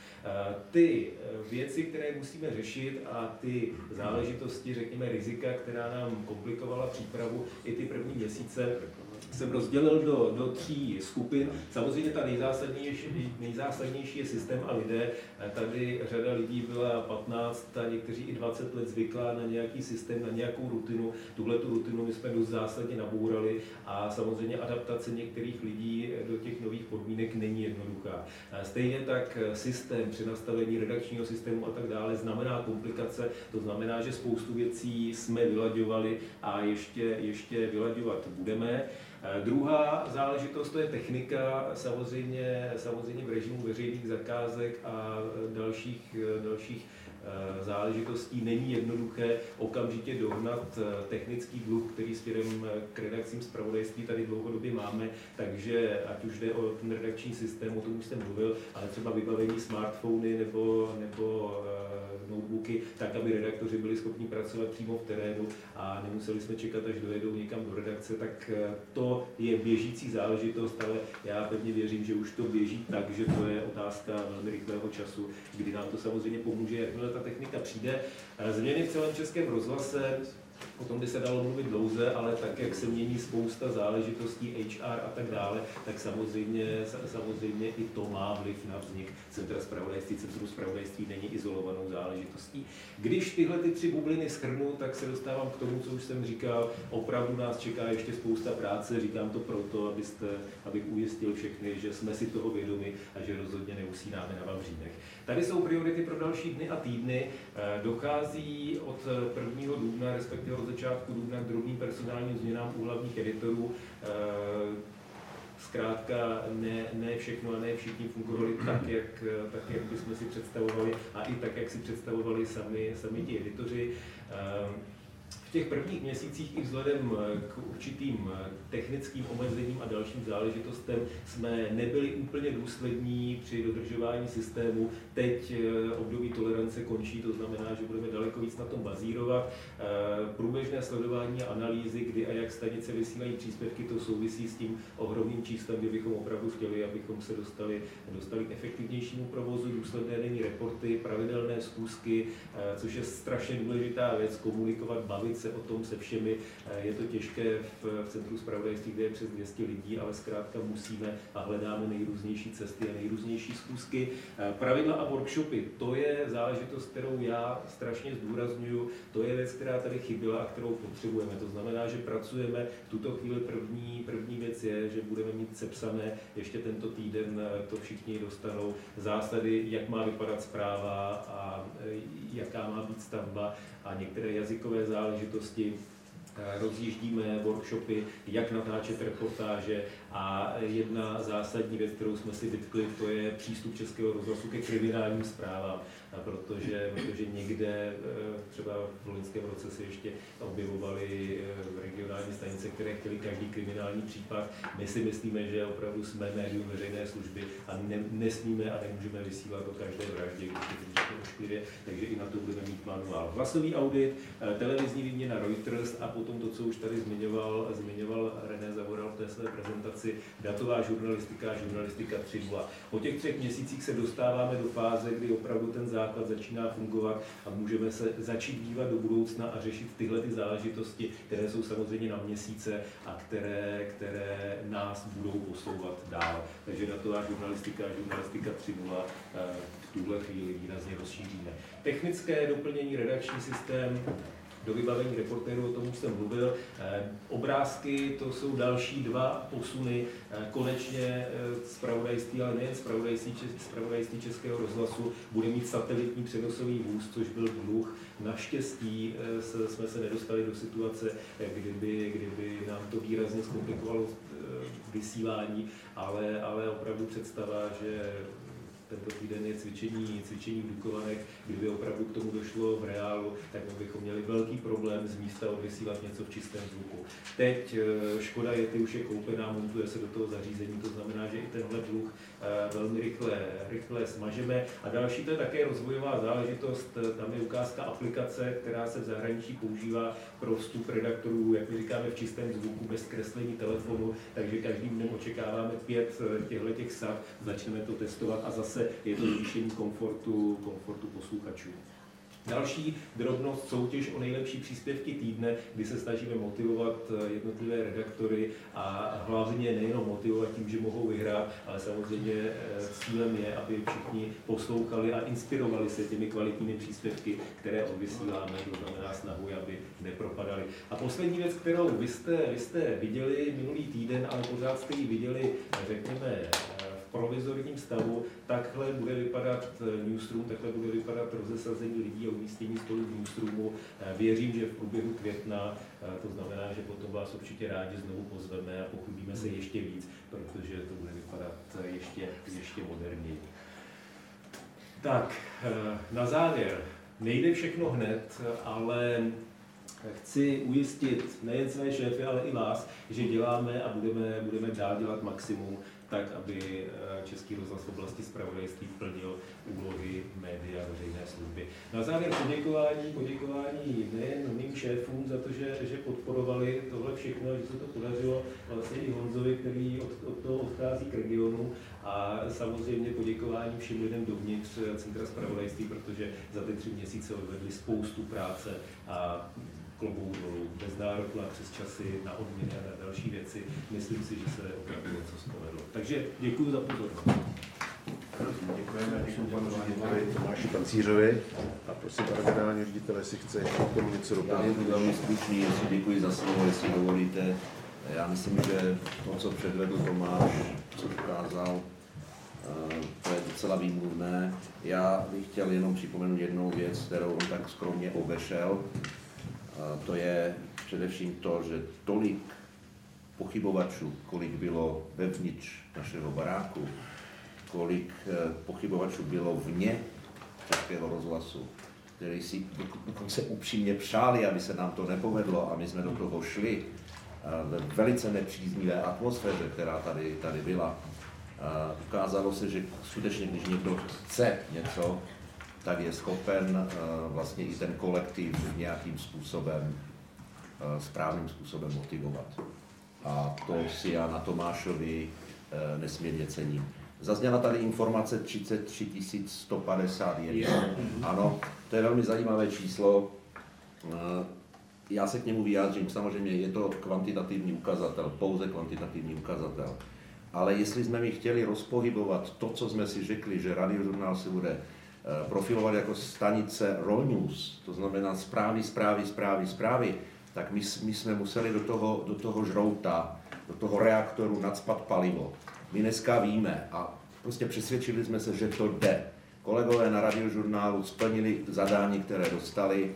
Ty věci, které musíme řešit a ty záležitosti, řekněme rizika, která nám komplikovala přípravu i ty první měsíce, jsem rozdělil do, do tří skupin. Samozřejmě ta nejzásadnější, nejzásadnější je systém a lidé. Tady řada lidí byla patnáct a někteří i dvacet let zvyklá na nějaký systém, na nějakou rutinu. Tuhle tu rutinu my jsme dost zásadně nabourali a samozřejmě adaptace některých lidí do těch nových podmínek není jednoduchá. Stejně tak systém, přenastavení redakčního systému a tak dále znamená komplikace. To znamená, že spoustu věcí jsme vylaďovali a ještě, ještě vylaďovat budeme. Druhá záležitost, to je technika, samozřejmě, samozřejmě v režimu veřejných zakázek a dalších, dalších záležitostí není jednoduché okamžitě dohnat technický dluh, který směrem k redakcím zpravodajství tady dlouhodobě máme, takže ať už jde o ten redakční systém, o tom už jsem mluvil, ale třeba vybavení smartfony nebo, nebo notebooky, tak aby redaktoři byli schopni pracovat přímo v terénu a nemuseli jsme čekat, až dojedou někam do redakce, tak to je běžící záležitost, ale já pevně věřím, že už to běží tak, že to je otázka velmi rychlého času, kdy nám to samozřejmě pomůže, jakmile ta technika přijde. Změny v celém Českém rozhlase, o tom by se dalo mluvit dlouze, ale tak, jak se mění spousta záležitostí H R a tak dále, tak samozřejmě, samozřejmě i to má vliv na vznik Centra zpravodajství. Centrum zpravodajství není izolovanou záležitostí. Když tyhle ty tři bubliny shrnu, tak se dostávám k tomu, co už jsem říkal. Opravdu nás čeká ještě spousta práce. Říkám to proto, abyste, abych ujistil všechny, že jsme si toho vědomi a že rozhodně neusínáme na vavřínech. Tady jsou priority pro další dny a týdny. Dochází od prvního dubna, respektive od začátku dubna k drobným personálním změnám u hlavních editorů. Zkrátka ne, ne všechno a ne všichni fungovali tak, jak, tak, jak bychom si představovali a i tak, jak si představovali sami, sami ti editoři. V těch prvních měsících i vzhledem k určitým technickým omezením a dalším záležitostem jsme nebyli úplně důslední při dodržování systému. Teď období tolerance končí, to znamená, že budeme daleko víc na tom bazírovat. Průběžné sledování a analýzy, kdy a jak stanice vysílají příspěvky, to souvisí s tím ohromným číslem, kdy bychom opravdu chtěli, abychom se dostali, dostali k efektivnějšímu provozu, důsledné denní reporty, pravidelné schůzky, což je strašně důležitá věc, komunikovat, bavit se o tom se všemi. Je to těžké v, v Centru zpravodajství, kde je přes dvě stě lidí, ale zkrátka musíme a hledáme nejrůznější cesty a nejrůznější schůzky. Pravidla a workshopy, to je záležitost, kterou já strašně zdůrazňuju. To je věc, která tady chyběla a kterou potřebujeme. To znamená, že pracujeme v tuto chvíli první, první věc je, že budeme mít sepsané ještě tento týden, to všichni dostanou, zásady, jak má vypadat zpráva a jaká má být stavba a některé jazykové záležitosti. Rozjíždíme workshopy, jak natáčet reportáže a jedna zásadní věc, kterou jsme si vytkli, to je přístup Českého rozhlasu ke kriminálním zprávám, protože, protože někde, třeba v loňském roce se ještě objevovaly regionální stanice, které chtěly každý kriminální případ. My si myslíme, že opravdu jsme médium veřejné služby a ne, nesmíme a nemůžeme vysílat o každé vraždě, když to říkáme ošklivě, takže i na to budeme mít manuál. Hlasový audit, televizní výměna Reuters a potom to, co už tady zmiňoval, zmiňoval René Zavoral v té své prezentaci, datová žurnalistika a žurnalistika tři tečka nula. Po těch třech měsících se dostáváme do fáze, kdy opravdu ten základ začíná fungovat a můžeme se začít dívat do budoucna a řešit tyhle ty záležitosti, které jsou samozřejmě na měsíce a které, které nás budou posouvat dál. Takže datová žurnalistika a žurnalistika tři tečka nula v tuhle chvíli výrazně rozšíříme. Technické doplnění, redakční systém, do vybavení reportérů, o tom už jsem mluvil. Obrázky, to jsou další dva posuny. Konečně zpravodajství, ale nejen zpravodajství, zpravodajství Českého rozhlasu bude mít satelitní přenosový vůz, což byl dluh. Naštěstí jsme se nedostali do situace, kdyby, kdyby nám to výrazně zkomplikovalo vysílání, ale, ale opravdu představa, že tento týden je cvičení, cvičení v Dukovanech, kdyby opravdu k tomu došlo v reálu, tak my bychom měli velký problém z místa odvysílat něco v čistém zvuku. Teď Škoda Yeti už je koupená, montuje se do toho zařízení, to znamená, že i tenhle dluh velmi rychle, rychle smažeme. A další, to je také rozvojová záležitost, tam je ukázka aplikace, která se v zahraničí používá pro vstup redaktorů, jak my říkáme, v čistém zvuku, bez kreslení telefonu, takže každým dnem očekáváme pět těchto sad, začneme to testovat a zase je to zvýšení komfortu, komfortu posluchačů. Další drobnost, soutěž o nejlepší příspěvky týdne, kdy se snažíme motivovat jednotlivé redaktory a hlavně nejenom motivovat tím, že mohou vyhrát, ale samozřejmě cílem je, aby všichni poslouchali a inspirovali se těmi kvalitními příspěvky, které odvysíláme, to znamená snahu, aby nepropadali. A poslední věc, kterou vy jste, vy jste viděli minulý týden, ale pořád jste ji viděli, řekněme, v provizorním stavu, takhle bude vypadat newsroom, takhle bude vypadat rozesazení lidí a umístění stolů v newsroomu. Věřím, že v průběhu května, to znamená, že potom vás určitě rádi znovu pozveme a pochlubíme se ještě víc, protože to bude vypadat ještě, ještě moderněji. Tak, na závěr. Nejde všechno hned, ale chci ujistit nejen své šéfy, ale i vás, že děláme a budeme, budeme dál dělat maximum, tak, aby Český rozhlas v oblasti zpravodajství plnil úlohy média veřejné služby. Na závěr poděkování, poděkování nejen mým šéfům za to, že, že podporovali tohle všechno, že se to podařilo vlastně i Honzovi, který od, od toho odchází k regionu, a samozřejmě poděkování všem lidem dovnitř Centra zpravodajství, protože za ty tři měsíce odvedli spoustu práce a klobouk dolů, bez nároku na přesčasy, na odměny a na další věci. Myslím si, že se opravdu něco povedlo. Takže děkuji za pozornost. Děkujeme, děkuji panu řediteli Tomáši Pancířovi a prosím pana generálního ředitele, jestli chce k tomu něco doplnit. Já budu velmi stručný, jestli děkuji za slovo, jestli dovolíte. Já myslím, že to, co předvedl Tomáš, co ukázal, to je docela výmluvné. Já bych chtěl jenom připomenout jednou věc, kterou on tak skromně obešel. To je především to, že tolik pochybovačů, kolik bylo vevnitř našeho baráku, kolik pochybovačů bylo vně Českého rozhlasu, kteří si dokonce upřímně přáli, aby se nám to nepovedlo, a my jsme do toho šli ve velice nepříznivé atmosféře, která tady, tady byla. Ukázalo se, že skutečně, když někdo chce něco, tak je schopen vlastně i ten kolektiv nějakým způsobem, správným způsobem motivovat. A to si já na Tomášovi nesmírně cením. Zazněla tady informace třicet tři tisíc sto padesát jedna. Ano, to je velmi zajímavé číslo. Já se k němu vyjádřím, samozřejmě je to kvantitativní ukazatel, pouze kvantitativní ukazatel. Ale jestli jsme mi chtěli rozpohybovat to, co jsme si řekli, že Radiožurnál se bude profilovat jako stanice Raw News, to znamená zprávy, zprávy, zprávy, zprávy, tak my, my jsme museli do toho, do toho žrouta, do toho reaktoru nacpat palivo. My dneska víme a prostě přesvědčili jsme se, že to jde. Kolegové na Radiožurnálu splnili zadání, které dostali.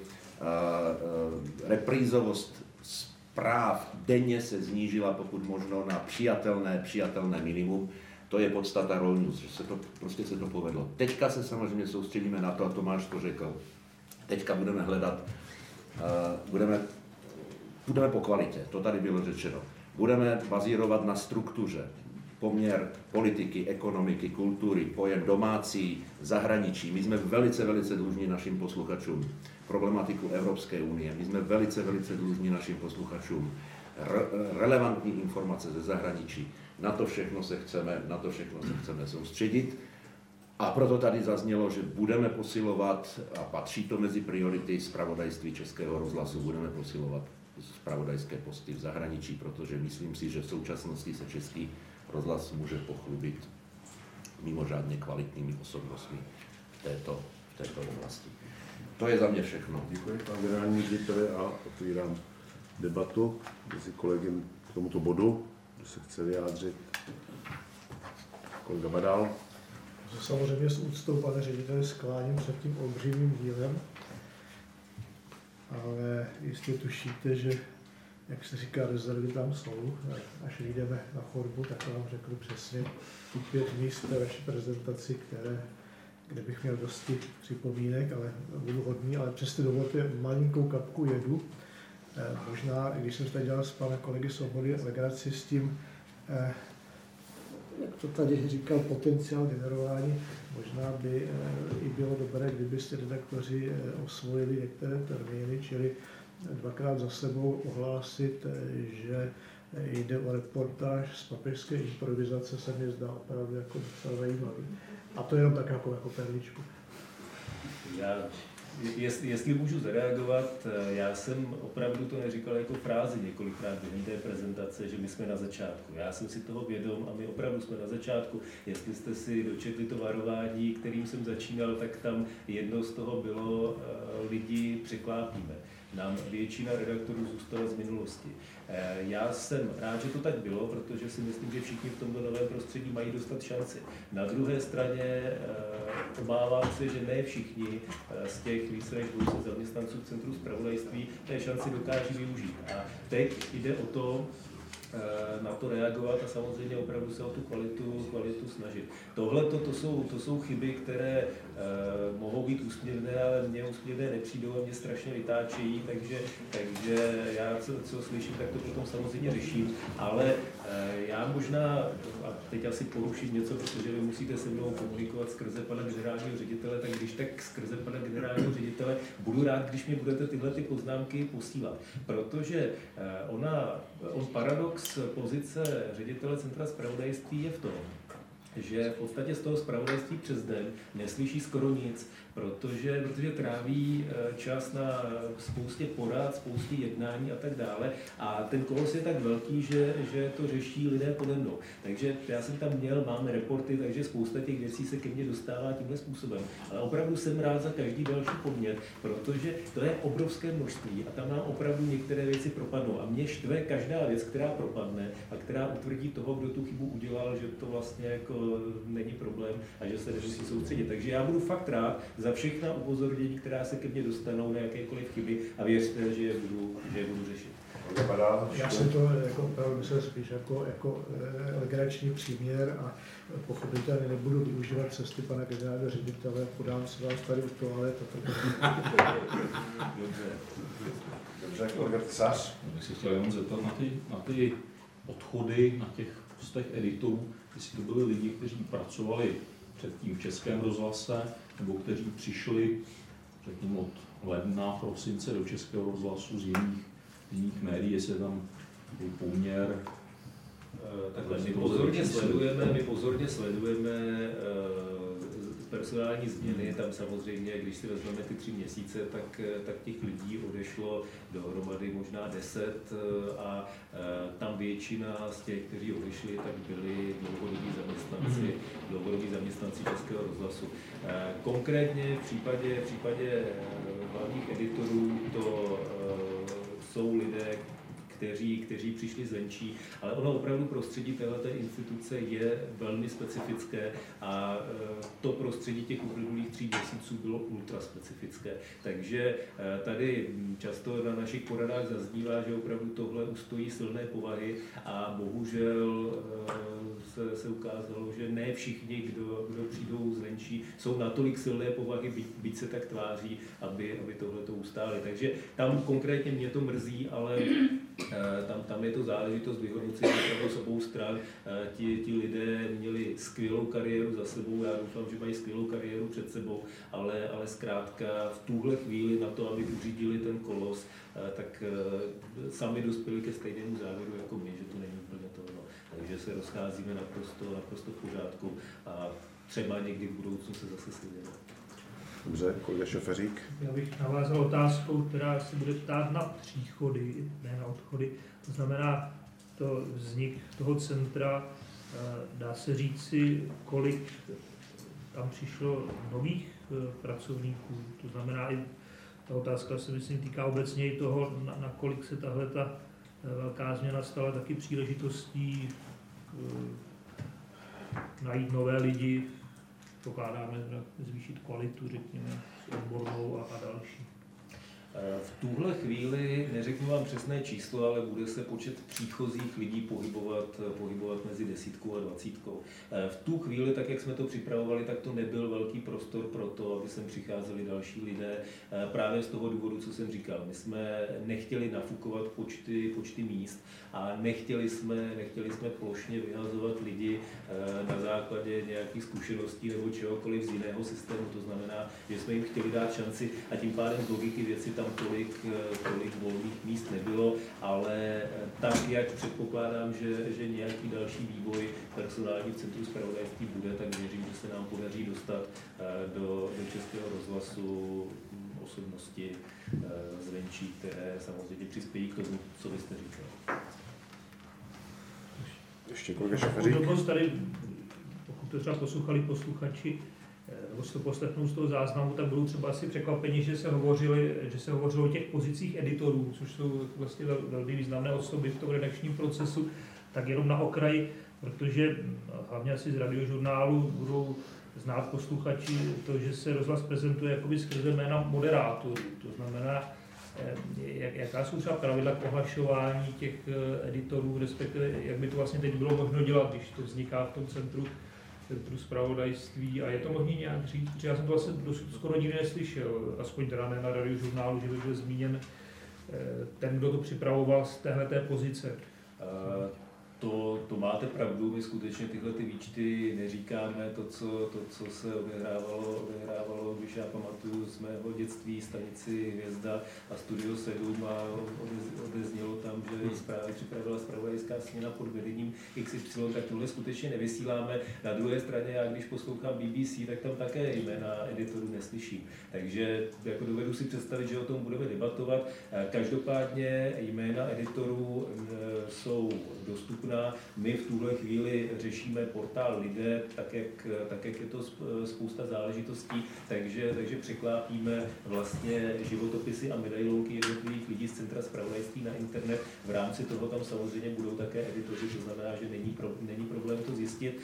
Reprízovost zpráv denně se znížila pokud možno na přijatelné, přijatelné minimum. To je podstata Raw News, že se to, prostě se to povedlo. Teďka se samozřejmě soustředíme na to, a Tomáš to řekl, teďka budeme hledat, uh, budeme, budeme po kvalitě, to tady bylo řečeno. Budeme bazírovat na struktuře, poměr politiky, ekonomiky, kultury, pojem domácí, zahraničí. My jsme velice, velice dlužní našim posluchačům problematiku Evropské unie. My jsme velice, velice dlužní našim posluchačům re- relevantní informace ze zahraničí. Na to všechno se chceme, na to všechno se chceme soustředit. A proto tady zaznělo, že budeme posilovat, a patří to mezi priority zpravodajství Českého rozhlasu, budeme posilovat zpravodajské posty v zahraničí, protože myslím si, že v současnosti se Český rozhlas může pochlubit mimořádně kvalitními osobnostmi v této, v této oblasti. To je za mě všechno. Děkuji, pan generální řediteli, a otvírám debatu mezi kolegy k tomuto bodu, kdo se chce vyjádřit. Kolega Badal. Samozřejmě s úctou, pane řediteli, skláním před tím obřivým dílem, ale jistě tušíte, že jak se říká, rezervy tam jsou. Až vyjdeme na chodbu, tak vám řeknu přesně ty pět míst té vaší prezentaci, které, kde bych měl dosti připomínek, ale budu hodný, ale přesto dovolte malinkou kapku jedu. Možná, když jsem tady dělal s panem kolegy Svobody legraci s tím, jak to tady říkal, potenciál generování, možná by i bylo dobré, kdyby si redaktoři osvojili některé termíny, čili dvakrát za sebou ohlásit, že jde o reportáž z papežské improvizace, se mi zdá opravdu jako docela zajímavý. A to jenom tak jako, jako perličku. Já, jestli, jestli můžu zareagovat, já jsem opravdu to neříkal jako frázi několikrát během té prezentace, že my jsme na začátku. Já jsem si toho vědom a my opravdu jsme na začátku. Jestli jste si dočetli to varování, kterým jsem začínal, tak tam jedno z toho bylo, lidi překlápíme. Nám většina redaktorů zůstala z minulosti. Já jsem rád, že to tak bylo, protože si myslím, že všichni v tomto novém prostředí mají dostat šanci. Na druhé straně obávám se, že ne všichni z těch více než dvě stě zaměstnanců v Centru zpravodajství té šanci dokáží využít. A teď jde o to, na to reagovat a samozřejmě opravdu se o tu kvalitu, kvalitu snažit. Tohle to jsou, to jsou chyby, které eh, mohou být úsměvné, ale mně úsměvné nepřijdou a mě strašně vytáčejí, takže, takže já, co, co slyším, tak to potom samozřejmě řeším, ale eh, já možná, a teď asi poruším něco, protože vy musíte se mnou komunikovat skrze pana generálního ředitele, tak když tak skrze pana generálního ředitele budu rád, když mi budete tyhle ty poznámky posílat, protože eh, ona, on paradox pozice ředitele Centra zpravodajství je v tom, že v podstatě z toho zpravodajství přes den neslyší skoro nic, protože, protože tráví čas na spoustě porad, spoustě jednání a tak dále. A ten kolos je tak velký, že, že to řeší lidé pode mnou. Takže já jsem tam měl, máme reporty, takže spousta těch věcí se ke mně dostává tímhle způsobem. Ale opravdu jsem rád za každý další podnět, protože to je obrovské množství a tam nám opravdu některé věci propadnou. A mě štve každá věc, která propadne a která utvrdí toho, kdo tu chybu udělal, že to vlastně jako není problém a že se nemusí soustředit. Takže já budu fakt rád za všechna upozornění, která se ke mně dostanou na jakékoliv chyby a věřte, že je budu, že je budu řešit. Já jsem to jako opravdu myslel spíš jako, jako legrační příměr a pochopitelně nebudu využívat cesty pana generálního ředitele, podám si vás tady u toalet a tak. Dobře. Dobře, kolega Tesař. Já bych se chtěl jenom zeptat na ty, na ty odchody na těch postech editorů, jestli to byli lidi, kteří pracovali předtím v Českém rozhlase, nebo kteří přišli, řekněme, od ledna, prosince do Českého rozhlasu z jiných, jiných médií, jestli je tam takový poměr. Takhle, my pozorně sledujeme, my pozorně sledujeme personální změny, tam samozřejmě, když si vezmeme ty tři měsíce, tak, tak těch lidí odešlo dohromady možná deset a tam většina z těch, kteří odešli, tak byli dlouhodobí zaměstnanci, dlouhodobí zaměstnanci Českého rozhlasu. Konkrétně v případě, v případě hlavních editorů to jsou lidé, Kteří, kteří přišli zvenčí, ale ono opravdu prostředí téhleté instituce je velmi specifické a to prostředí těch uplynulých tří měsíců bylo ultra specifické. Takže tady často na našich poradách zaznívá, že opravdu tohle ustojí silné povahy a bohužel se, se ukázalo, že ne všichni, kdo, kdo přijdou zvenčí, jsou natolik silné povahy, byť, byť se tak tváří, aby, aby tohle to ustáli. Takže tam konkrétně mě to mrzí, ale Tam, tam je to záležitost vyhodnocení z obou stran. Ti, ti lidé měli skvělou kariéru za sebou, já doufám, že mají skvělou kariéru před sebou, ale, ale zkrátka v tuhle chvíli na to, aby uřídili ten kolos, tak sami dospěli ke stejnému závěru jako my, že to není úplně to. No. Takže se rozcházíme naprosto, naprosto v pořádku a třeba někdy v budoucnu se zase sejdeme. Dobře, kolega Šoferík. Já bych navázal otázkou, která se bude ptát na příchody, ne na odchody. To znamená, to vznik toho centra, dá se říci, kolik tam přišlo nových pracovníků. To znamená, i ta otázka se myslím týká obecně i toho, na, na kolik se tahle ta velká změna stala taky příležitostí najít nové lidi. Pokládáme zvýšit kvalitu, řekněme, odbornou a, a další. V tuhle chvíli neřeknu vám přesné číslo, ale bude se počet příchozích lidí pohybovat, pohybovat mezi desítkou a dvacítkou. V tu chvíli, tak jak jsme to připravovali, tak to nebyl velký prostor pro to, aby sem přicházeli další lidé. Právě z toho důvodu, co jsem říkal. My jsme nechtěli nafukovat počty, počty míst a nechtěli jsme, nechtěli jsme plošně vyhazovat lidi na základě nějakých zkušeností nebo čehokoliv z jiného systému. To znamená, že jsme jim chtěli dát šanci a tím pádem z logiky věci tam tolik, tolik volných míst nebylo, ale tak, jak předpokládám, že, že nějaký další vývoj personální v Centru zpravodajství bude, tak věřím, že se nám podaří dostat do, do Českého rozhlasu osobnosti zvenčí, které samozřejmě přispějí k tomu, co vy jste říkal. Ještě kolega Šafařík. Tady, pokud to třeba poslouchali posluchači, nebo si to poslechnou z toho záznamu, tak budou třeba asi překvapeni, že se, hovořili, že se hovořilo o těch pozicích editorů, což jsou vlastně velmi významné osoby v tom redakčním procesu, tak jenom na okraji, protože hlavně asi z radiožurnálu budou znát posluchači to, že se rozhlas prezentuje jakoby skrze jména moderátorů. To znamená, jak, jaká jsou třeba pravidla k ohlašování těch editorů, respektive jak by to vlastně teď bylo možno dělat, když to vzniká v tom centru Centru zpravodajství a je to možné nějak říct, protože já jsem to vlastně dosud skoro nikdy neslyšel, aspoň teda ne na radiožurnálu, že by byl zmíněn ten, kdo to připravoval z téhleté pozice. Uh, to, to máte pravdu, my skutečně tyhle ty výčty neříkáme, to, co, to, co se odehrávalo, odehrávalo, když já pamatuju z mého dětství stanici Hvězda a Studio sedm a odeznělo tam, že zprávy připravila zpravodajská směna pod vedením X Y, tak tohle skutečně nevysíláme. Na druhé straně, já když poslouchám B B C, tak tam také jména editorů neslyším. Takže jako dovedu si představit, že o tom budeme debatovat. Každopádně jména editorů jsou dostupná. My v tuhle chvíli řešíme portál Lidé, tak jak, tak jak je to spousta záležitostí, takže, takže překlápíme vlastně životopisy a medailonky jednotlivých lidí z Centra zpravodajství na internet. V rámci toho tam samozřejmě budou také editoři, to znamená, že není, pro, není problém to zjistit.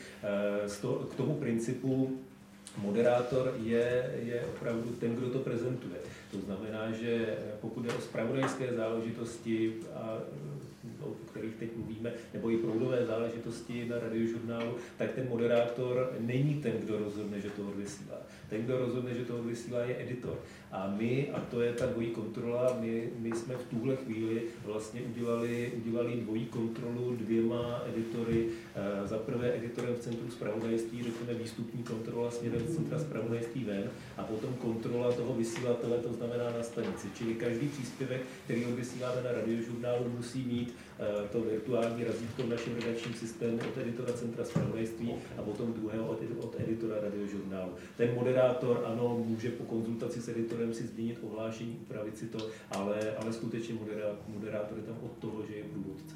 K tomu principu moderátor je, je opravdu ten, kdo to prezentuje. To znamená, že pokud je o zpravodajské záležitosti, a, o kterých teď mluvíme, nebo i proudové záležitosti na radiožurnálu, tak ten moderátor není ten, kdo rozhodne, že to odvysílá. Ten, kdo rozhodne, že to odvysílá, je editor. A my, a to je ta dvojí kontrola, my, my jsme v tuhle chvíli vlastně udělali, udělali dvojí kontrolu dvěma editory. Za prvé editorem v Centru zpravodajství, řekněme výstupní kontrola směrem z Centra zpravodajství ven, a potom kontrola toho vysílatele, to znamená na stanici. Čili každý příspěvek, který odvysíláme na radiožurnálu, musí mít to virtuální razítko v našem redakčním systému od editora Centra zpravodajství a potom druhého od, od editora radiožurnálu. Ten moderátor, ano, může po konzultaci s editorem si změnit ohlášení, upravit si to, ale, ale skutečně moderátor, moderátor je tam od toho, že je průvodce.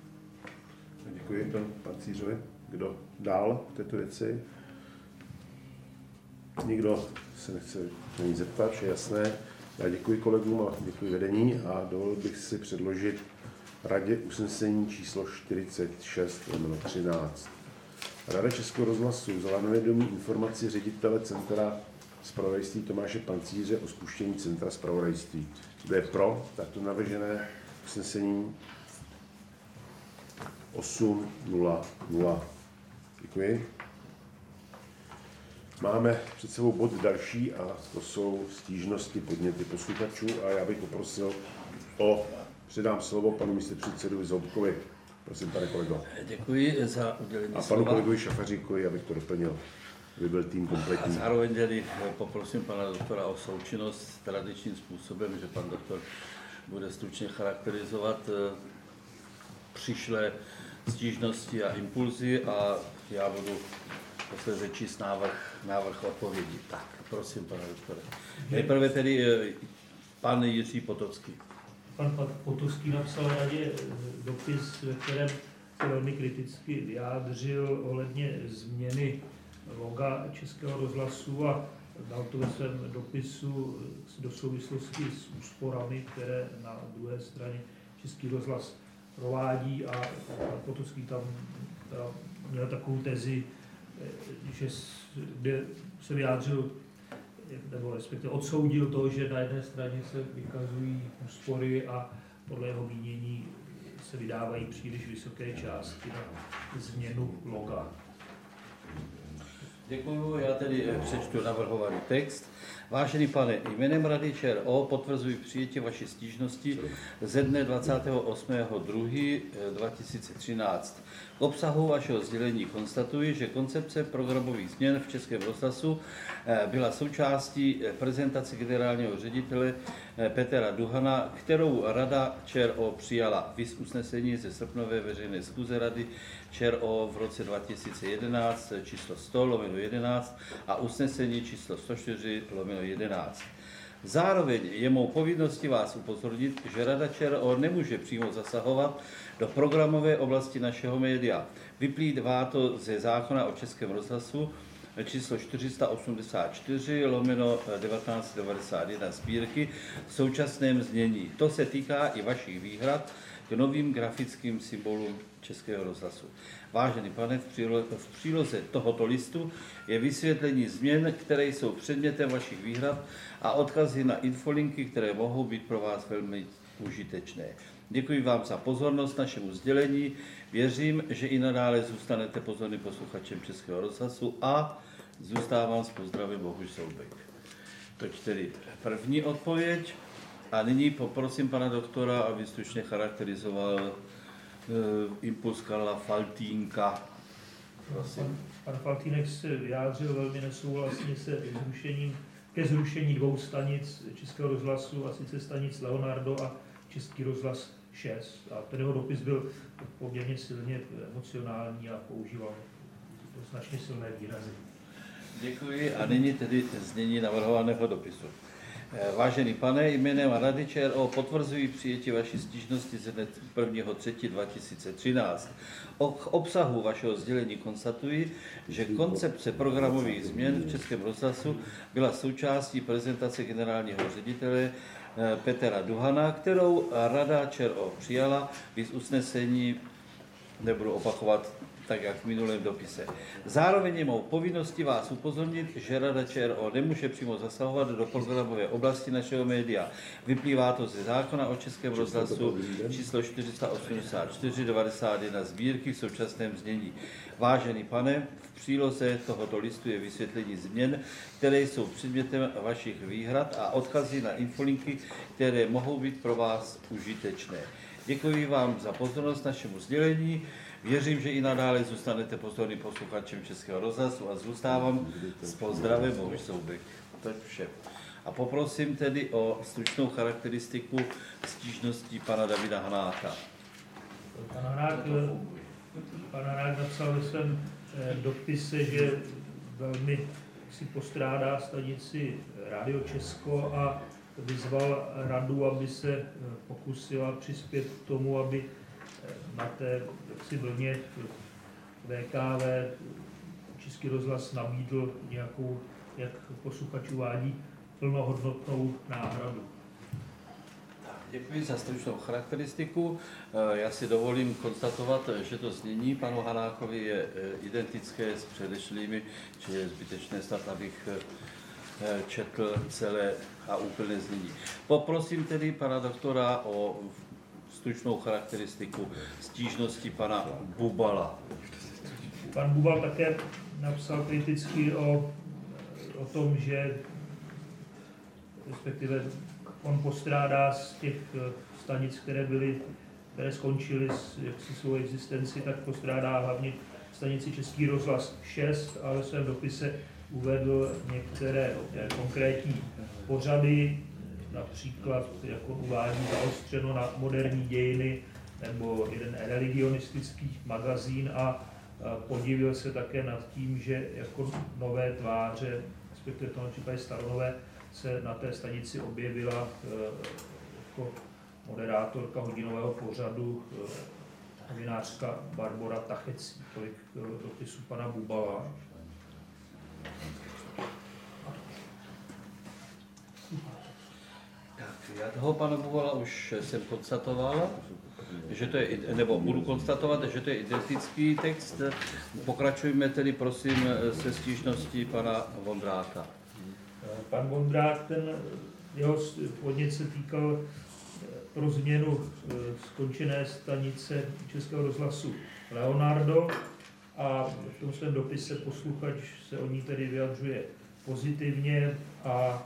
Děkuji panu Pancířovi. Kdo dál v této věci? Nikdo se nechce na nic zeptat, vše jasné. Já děkuji kolegům a děkuji vedení a dovolil bych si předložit Radě usnesení číslo čtyřicet šest třináct. Rada Českého rozhlasu vzala na vědomí informaci ředitele Centra zpravodajství Tomáše Pancíře o spuštění Centra zpravodajství. Kdo je pro takto navržené usnesení? osm nula nula. Děkuji. Máme před sebou bod další a to jsou stížnosti, podněty posluchačů a já bych poprosil o, předám slovo panu místopředsedovi Zoubkovi. Prosím, pane kolego. Děkuji za udělení slova. A panu kolegovi Šafaříkovi, abych to doplnil, aby byl tým kompletní. A zároveň tedy poprosím pana doktora o součinnost tradičním způsobem, že pan doktor bude stručně charakterizovat přišlé stížnosti a impulzy a já budu posledně číst návrh, návrh odpovědí. Tak, prosím, pane doktore. Nejprve tedy pan Jiří Potocký. Pan Potocký napsal radě dopis, ve kterém se velmi kriticky vyjádřil ohledně změny loga Českého rozhlasu a dal to ve svém dopisu do souvislosti s úsporami, které na druhé straně Český rozhlas provádí, a pan Potocký tam měl takovou tezi, že kde se vyjádřil nebo respektive odsoudil to, že na jedné straně se vykazují úspory a podle jeho mínění se vydávají příliš vysoké částky na změnu loga. Děkuji, já tedy přečtu navrhovaný text. Vážený pane, jménem Rady ČRO potvrzuji přijetí vaší stížnosti ze dne dvacátého osmého druhého dva tisíce třináct. K obsahu vašeho sdělení konstatuji, že koncepce programových změn v Českém rozhlasu byla součástí prezentace generálního ředitele Petra Duhana, kterou Rada ČRO přijala viz usnesení ze srpnové veřejné schůze Rady ČRO v roce dva tisíce jedenáct číslo sto lomeno jedenáct a usnesení číslo sto čtyři lomeno jedenáct. Zároveň je mou povinností vás upozornit, že Rada ČRO nemůže přímo zasahovat do programové oblasti našeho média. Vyplývá to ze zákona o Českém rozhlasu číslo čtyři sta osmdesát čtyři lomeno devatenáct devadesát jedna sbírky v současném znění. To se týká i vašich výhrad k novým grafickým symbolům Českého rozhlasu. Vážený pane, v příloze tohoto listu je vysvětlení změn, které jsou předmětem vašich výhrad a odkazy na infolinky, které mohou být pro vás velmi užitečné. Děkuji vám za pozornost našemu sdělení. Věřím, že i nadále zůstanete pozorným posluchačem Českého rozhlasu a zůstávám s pozdravem Bohuž Soubek. Toť tedy první odpověď. A nyní poprosím pana doktora, aby stručně charakterizoval uh, impuls Karla Faltýnka. Prosím. Pan, pan Faltýnek se vyjádřil velmi nesouhlasně se zrušením, ke zrušení dvou stanic Českého rozhlasu, a sice stanic Leonardo a Český rozhlas šest. A ten jeho dopis byl poměrně silně emocionální a používal značně silné výrazy. Děkuji a nyní tedy znění navrhovaného dopisu. Vážený pane, jménem Rady ČRO potvrzuji přijetí vaší stížnosti ze dne prvního třetího dva tisíce třináct. K obsahu vašeho sdělení konstatuji, že koncepce programových změn v Českém rozhlasu byla součástí prezentace generálního ředitele Petra Duhana, kterou Rada ČRO přijala viz usnesení, nebudu opakovat tak jak v minulém dopise. Zároveň je mou povinností vás upozornit, že Rada ČRO nemůže přímo zasahovat do programové oblasti našeho média. Vyplývá to ze zákona o Českém rozhlasu číslo čtyři sta osmdesát čtyři devadesát jedna sbírky v současném znění. Vážený pane, v příloze tohoto listu je vysvětlení změn, které jsou předmětem vašich výhrad a odkazy na infolinky, které mohou být pro vás užitečné. Děkuji vám za pozornost našemu sdělení. Věřím, že i nadále zůstanete pozorným posluchačem Českého rozhlasu a zůstávám s pozdravem Bohuž Soubek. To je vše. A poprosím tedy o stručnou charakteristiku stížností pana Davida Hanáka. Pan Hanák, pan Hanák napsal ve svém dopise, že velmi si postrádá stanici Rádio Česko a vyzval radu, aby se pokusila přispět k tomu, aby na té jaksi vlně V K V Český rozhlas nabídl nějakou, jak posluchač uvádí, plnohodnotnou náhradu. Děkuji za stručnou charakteristiku. Já si dovolím konstatovat, že to znění panu Hanákovi je identické s předešlými, či je zbytečné snad, abych četl celé a úplné znění. Poprosím tedy pana doktora o stručnou charakteristiku stížnosti pana Bubala. Pan Bubal také napsal kriticky o, o tom, že respektive on postrádá z těch stanic, které byly, které skončily s jaksi svou existenci, tak postrádá hlavně stanici Český rozhlas šest, ale ve svém dopise uvedl některé konkrétní pořady, například, jako uvádí, Zaostřeno na moderní dějiny nebo jeden religionistický magazín, a podivil se také nad tím, že jako nové tváře, respektive v tom případě staronové, se na té stanici objevila jako moderátorka hodinového pořadu novinářka Barbora Tachecí. Tolik dopisu pana Bubala. Já toho pana Bubala už jsem konstatoval, že to je, nebo budu konstatovat, že to je identický text. Pokračujeme tedy prosím se stížností pana Vondráka. Pan Vondrák, ten jeho podnět se týkal pro změnu skončené stanice Českého rozhlasu Leonardo a v tom svém dopise posluchač se o ní tedy vyjadřuje pozitivně a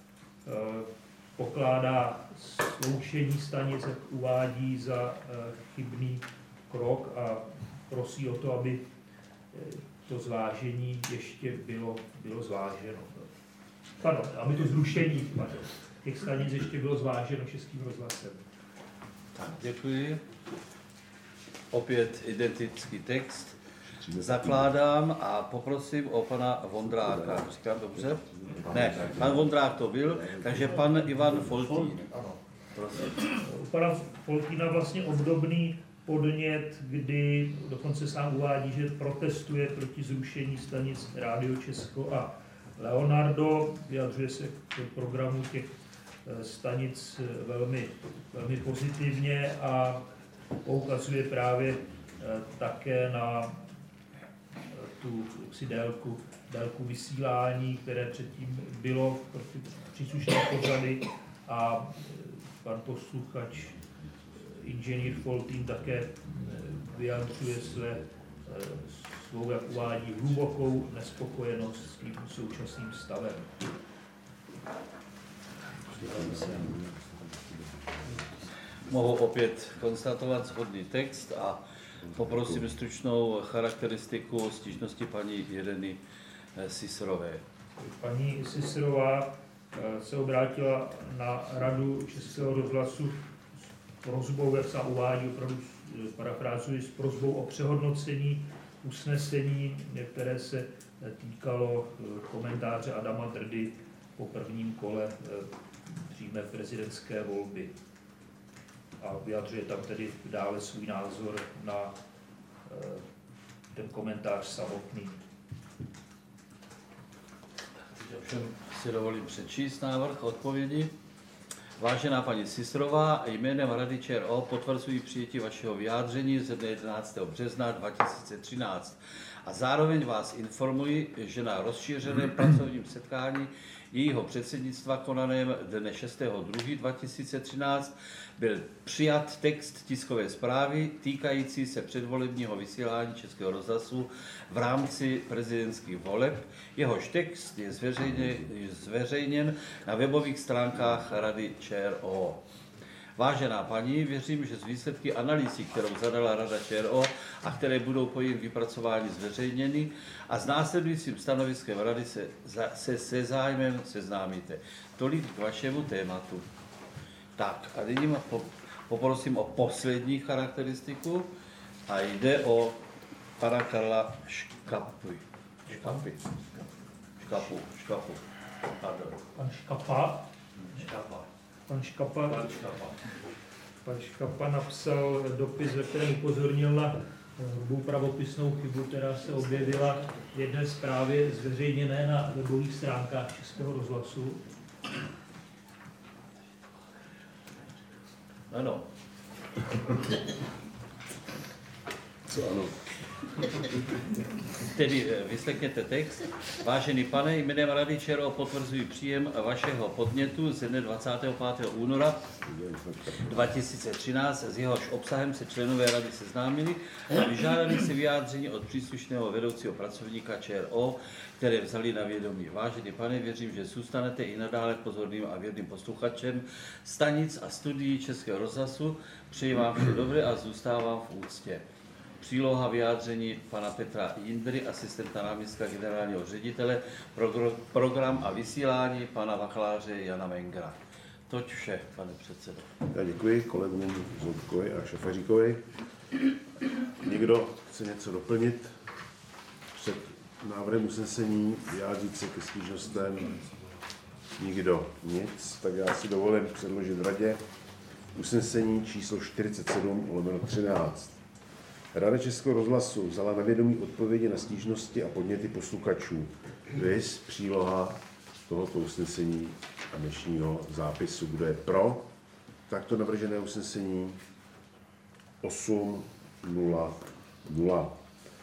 pokládá sloučení stanic, jak uvádí, za chybný krok a prosí o to, aby to zvážení ještě bylo, bylo zváženo. Pardon, aby to zrušení pardon, těch stanic ještě bylo zváženo Českým rozhlasem. Tak, děkuji. Opět identický text. Zakládám a poprosím o pana Vondráka. Říkám dobře? Ne, pan Vondrák to byl, takže pan Ivan Foltín. Prosím. U pana Foltína vlastně obdobný podnět, kdy dokonce sám uvádí, že protestuje proti zrušení stanic Rádio Česko a Leonardo. Vyjadřuje se k programu těch stanic velmi, velmi pozitivně a poukazuje právě také na tu si délku, délku vysílání, které předtím bylo pro ty příslušné pořady a pan posluchač inženýr Foltín také vyjadřuje své, svou, jak uvádí, hlubokou nespokojenost s tím současným stavem. Mohu opět konstatovat shodný text a poprosím stručnou charakteristiku stížnosti paní Ireny Sisrové. Paní Sisrová se obrátila na Radu Českého rozhlasu s prosbou, jak se uvádí, opravdu parafrázuji, s prosbou o přehodnocení usnesení, které se týkalo komentáře Adama Drdy po prvním kole přímé prezidentské volby. A vyjadřuje tam tedy dále svůj názor na ten komentář samotný. Všem si dovolím přečíst návrh odpovědi. Vážená paní Sisrová, jménem Rady ČRO potvrzuji přijetí vašeho vyjádření ze dne jedenáctého března dva tisíce třináct a zároveň vás informuji, že na rozšířeném pracovním setkání jejího předsednictva konaném dne šestého druhého dva tisíce třináct byl přijat text tiskové zprávy týkající se předvolebního vysílání Českého rozhlasu v rámci prezidentských voleb. Jehož text je zveřejněn na webových stránkách Rady ČRO. Vážená paní, věřím, že z výsledky analýzy, kterou zadala Rada ČRO a které budou po jejím vypracování zveřejněny a s následujícím stanoviskem Rady se, se, se zájmem seznámíte. Tolik k vašemu tématu. Tak a nyní poprosím o poslední charakteristiku a jde o pana Karla Škapu. Škapy. Škapu. Škapu. Pardon. Pan Škapa. Škapa. Pan Škapa. Pan Škapa. Pan Škapa napsal dopis, ve kterém upozornil na hrubou pravopisnou chybu, která se objevila v jedné zprávě zveřejněné na webových stránkách Českého rozhlasu. Ano. Co ano? Tedy vyslechněte text. Vážený pane, jménem Rady ČRO potvrzuji příjem vašeho podnětu ze dne dvacátého pátého února dva tisíce třináct, s jehož obsahem se členové rady seznámili a vyžádali si vyjádření od příslušného vedoucího pracovníka ČRO, které vzali na vědomí. Vážený pane, věřím, že zůstanete i nadále pozorným a věrným posluchačem stanic a studií Českého rozhlasu. Přeji vám vše dobré a zůstávám v úctě. Příloha vyjádření pana Petra Jindry, asistenta náměstka generálního ředitele, program a vysílání pana bakaláře Jana Mengra. Toť vše, pane předsedo. Já děkuji kolegům Zoubkovi a Šafaříkovi. Někdo chce něco doplnit před návrhem usnesení, vyjádřit se ke stížnostem? Nikdo nic, tak já si dovolím předložit radě usnesení číslo čtyřicet sedm lomeno třináct. Rada Českého rozhlasu vzala na vědomí odpovědi na stížnosti a podněty posluchačů. Viz příloha tohoto usnesení a dnešního zápisu. Kdo je pro takto navržené usnesení? osm nula nula.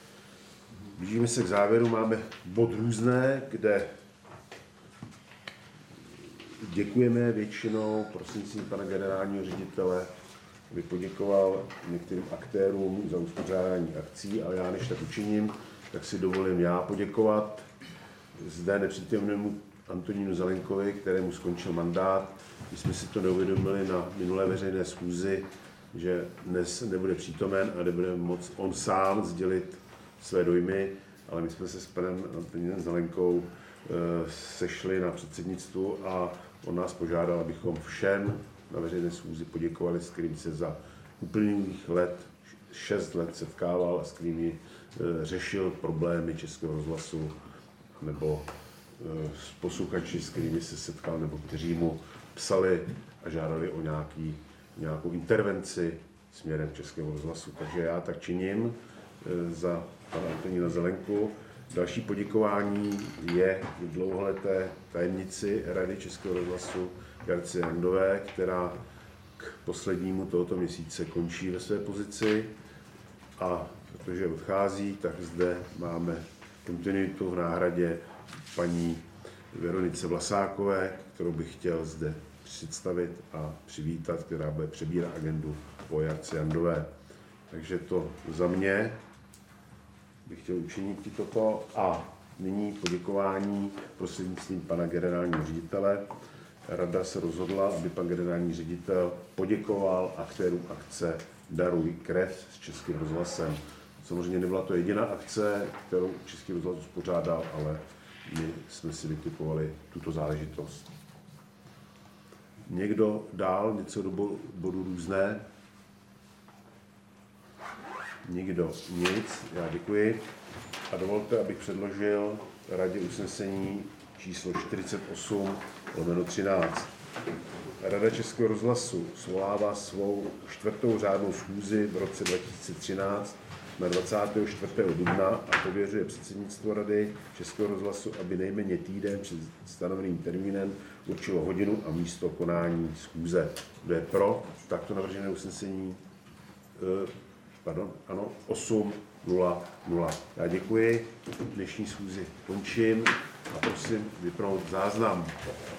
Blížíme se k závěru. Máme bod různé, kde děkujeme většinou, prostřednictvím pana generálního ředitele, aby poděkoval některým aktérům za uspořádání akcí, ale já než tak učiním, tak si dovolím já poděkovat zde nepřítomnému Antonínu Zelenkovi, kterému skončil mandát. My jsme si to neuvědomili na minulé veřejné schůzi, že dnes nebude přítomen a nebude moc on sám sdělit své dojmy, ale my jsme se s panem Antonínem Zelenkou sešli na předsednictvu a on nás požádal, abychom všem na veřejné schůzi poděkovali, s kterými se za uplynulých let, šest let setkával a s kterými řešil problémy Českého rozhlasu nebo s posluchači, s kterými se setkal nebo kteří mu psali a žádali o nějaký, nějakou intervenci směrem Českého rozhlasu. Takže já tak činím za pana Antonína Zelenku. Další poděkování je dlouholeté tajemnici Rady Českého rozhlasu Jarce Jandové, která k poslednímu tohoto měsíce končí ve své pozici a protože odchází, tak zde máme kontinuitu v náhradě paní Veronice Vlasákové, kterou bych chtěl zde představit a přivítat, která bude přebírat agendu po Jarce Jandové. Takže to za mě bych chtěl učinit toto a nyní poděkování prostřednictvím pana generálního ředitele. Rada se rozhodla, aby pan generální ředitel poděkoval aktérům akce Daruj krev s Českým rozhlasem. Samozřejmě nebyla to jediná akce, kterou Český rozhlas uspořádal, ale my jsme si vytipovali tuto záležitost. Někdo dál něco do bodu různé? Nikdo nic, já děkuji. A dovolte, abych předložil Radě usnesení číslo čtyřicet osm lomeno třináct. Rada Českého rozhlasu svolává svou čtvrtou řádnou schůzi v roce dva tisíce třináct na dvacátého čtvrtého dubna a pověřuje předsednictvo Rady Českého rozhlasu, aby nejméně týden před stanoveným termínem určilo hodinu a místo konání schůze. Kdo je pro takto navržené usnesení? Pardon, ano, osm nula nula. Já děkuji, dnešní schůzi končím a prosím vypnout záznam.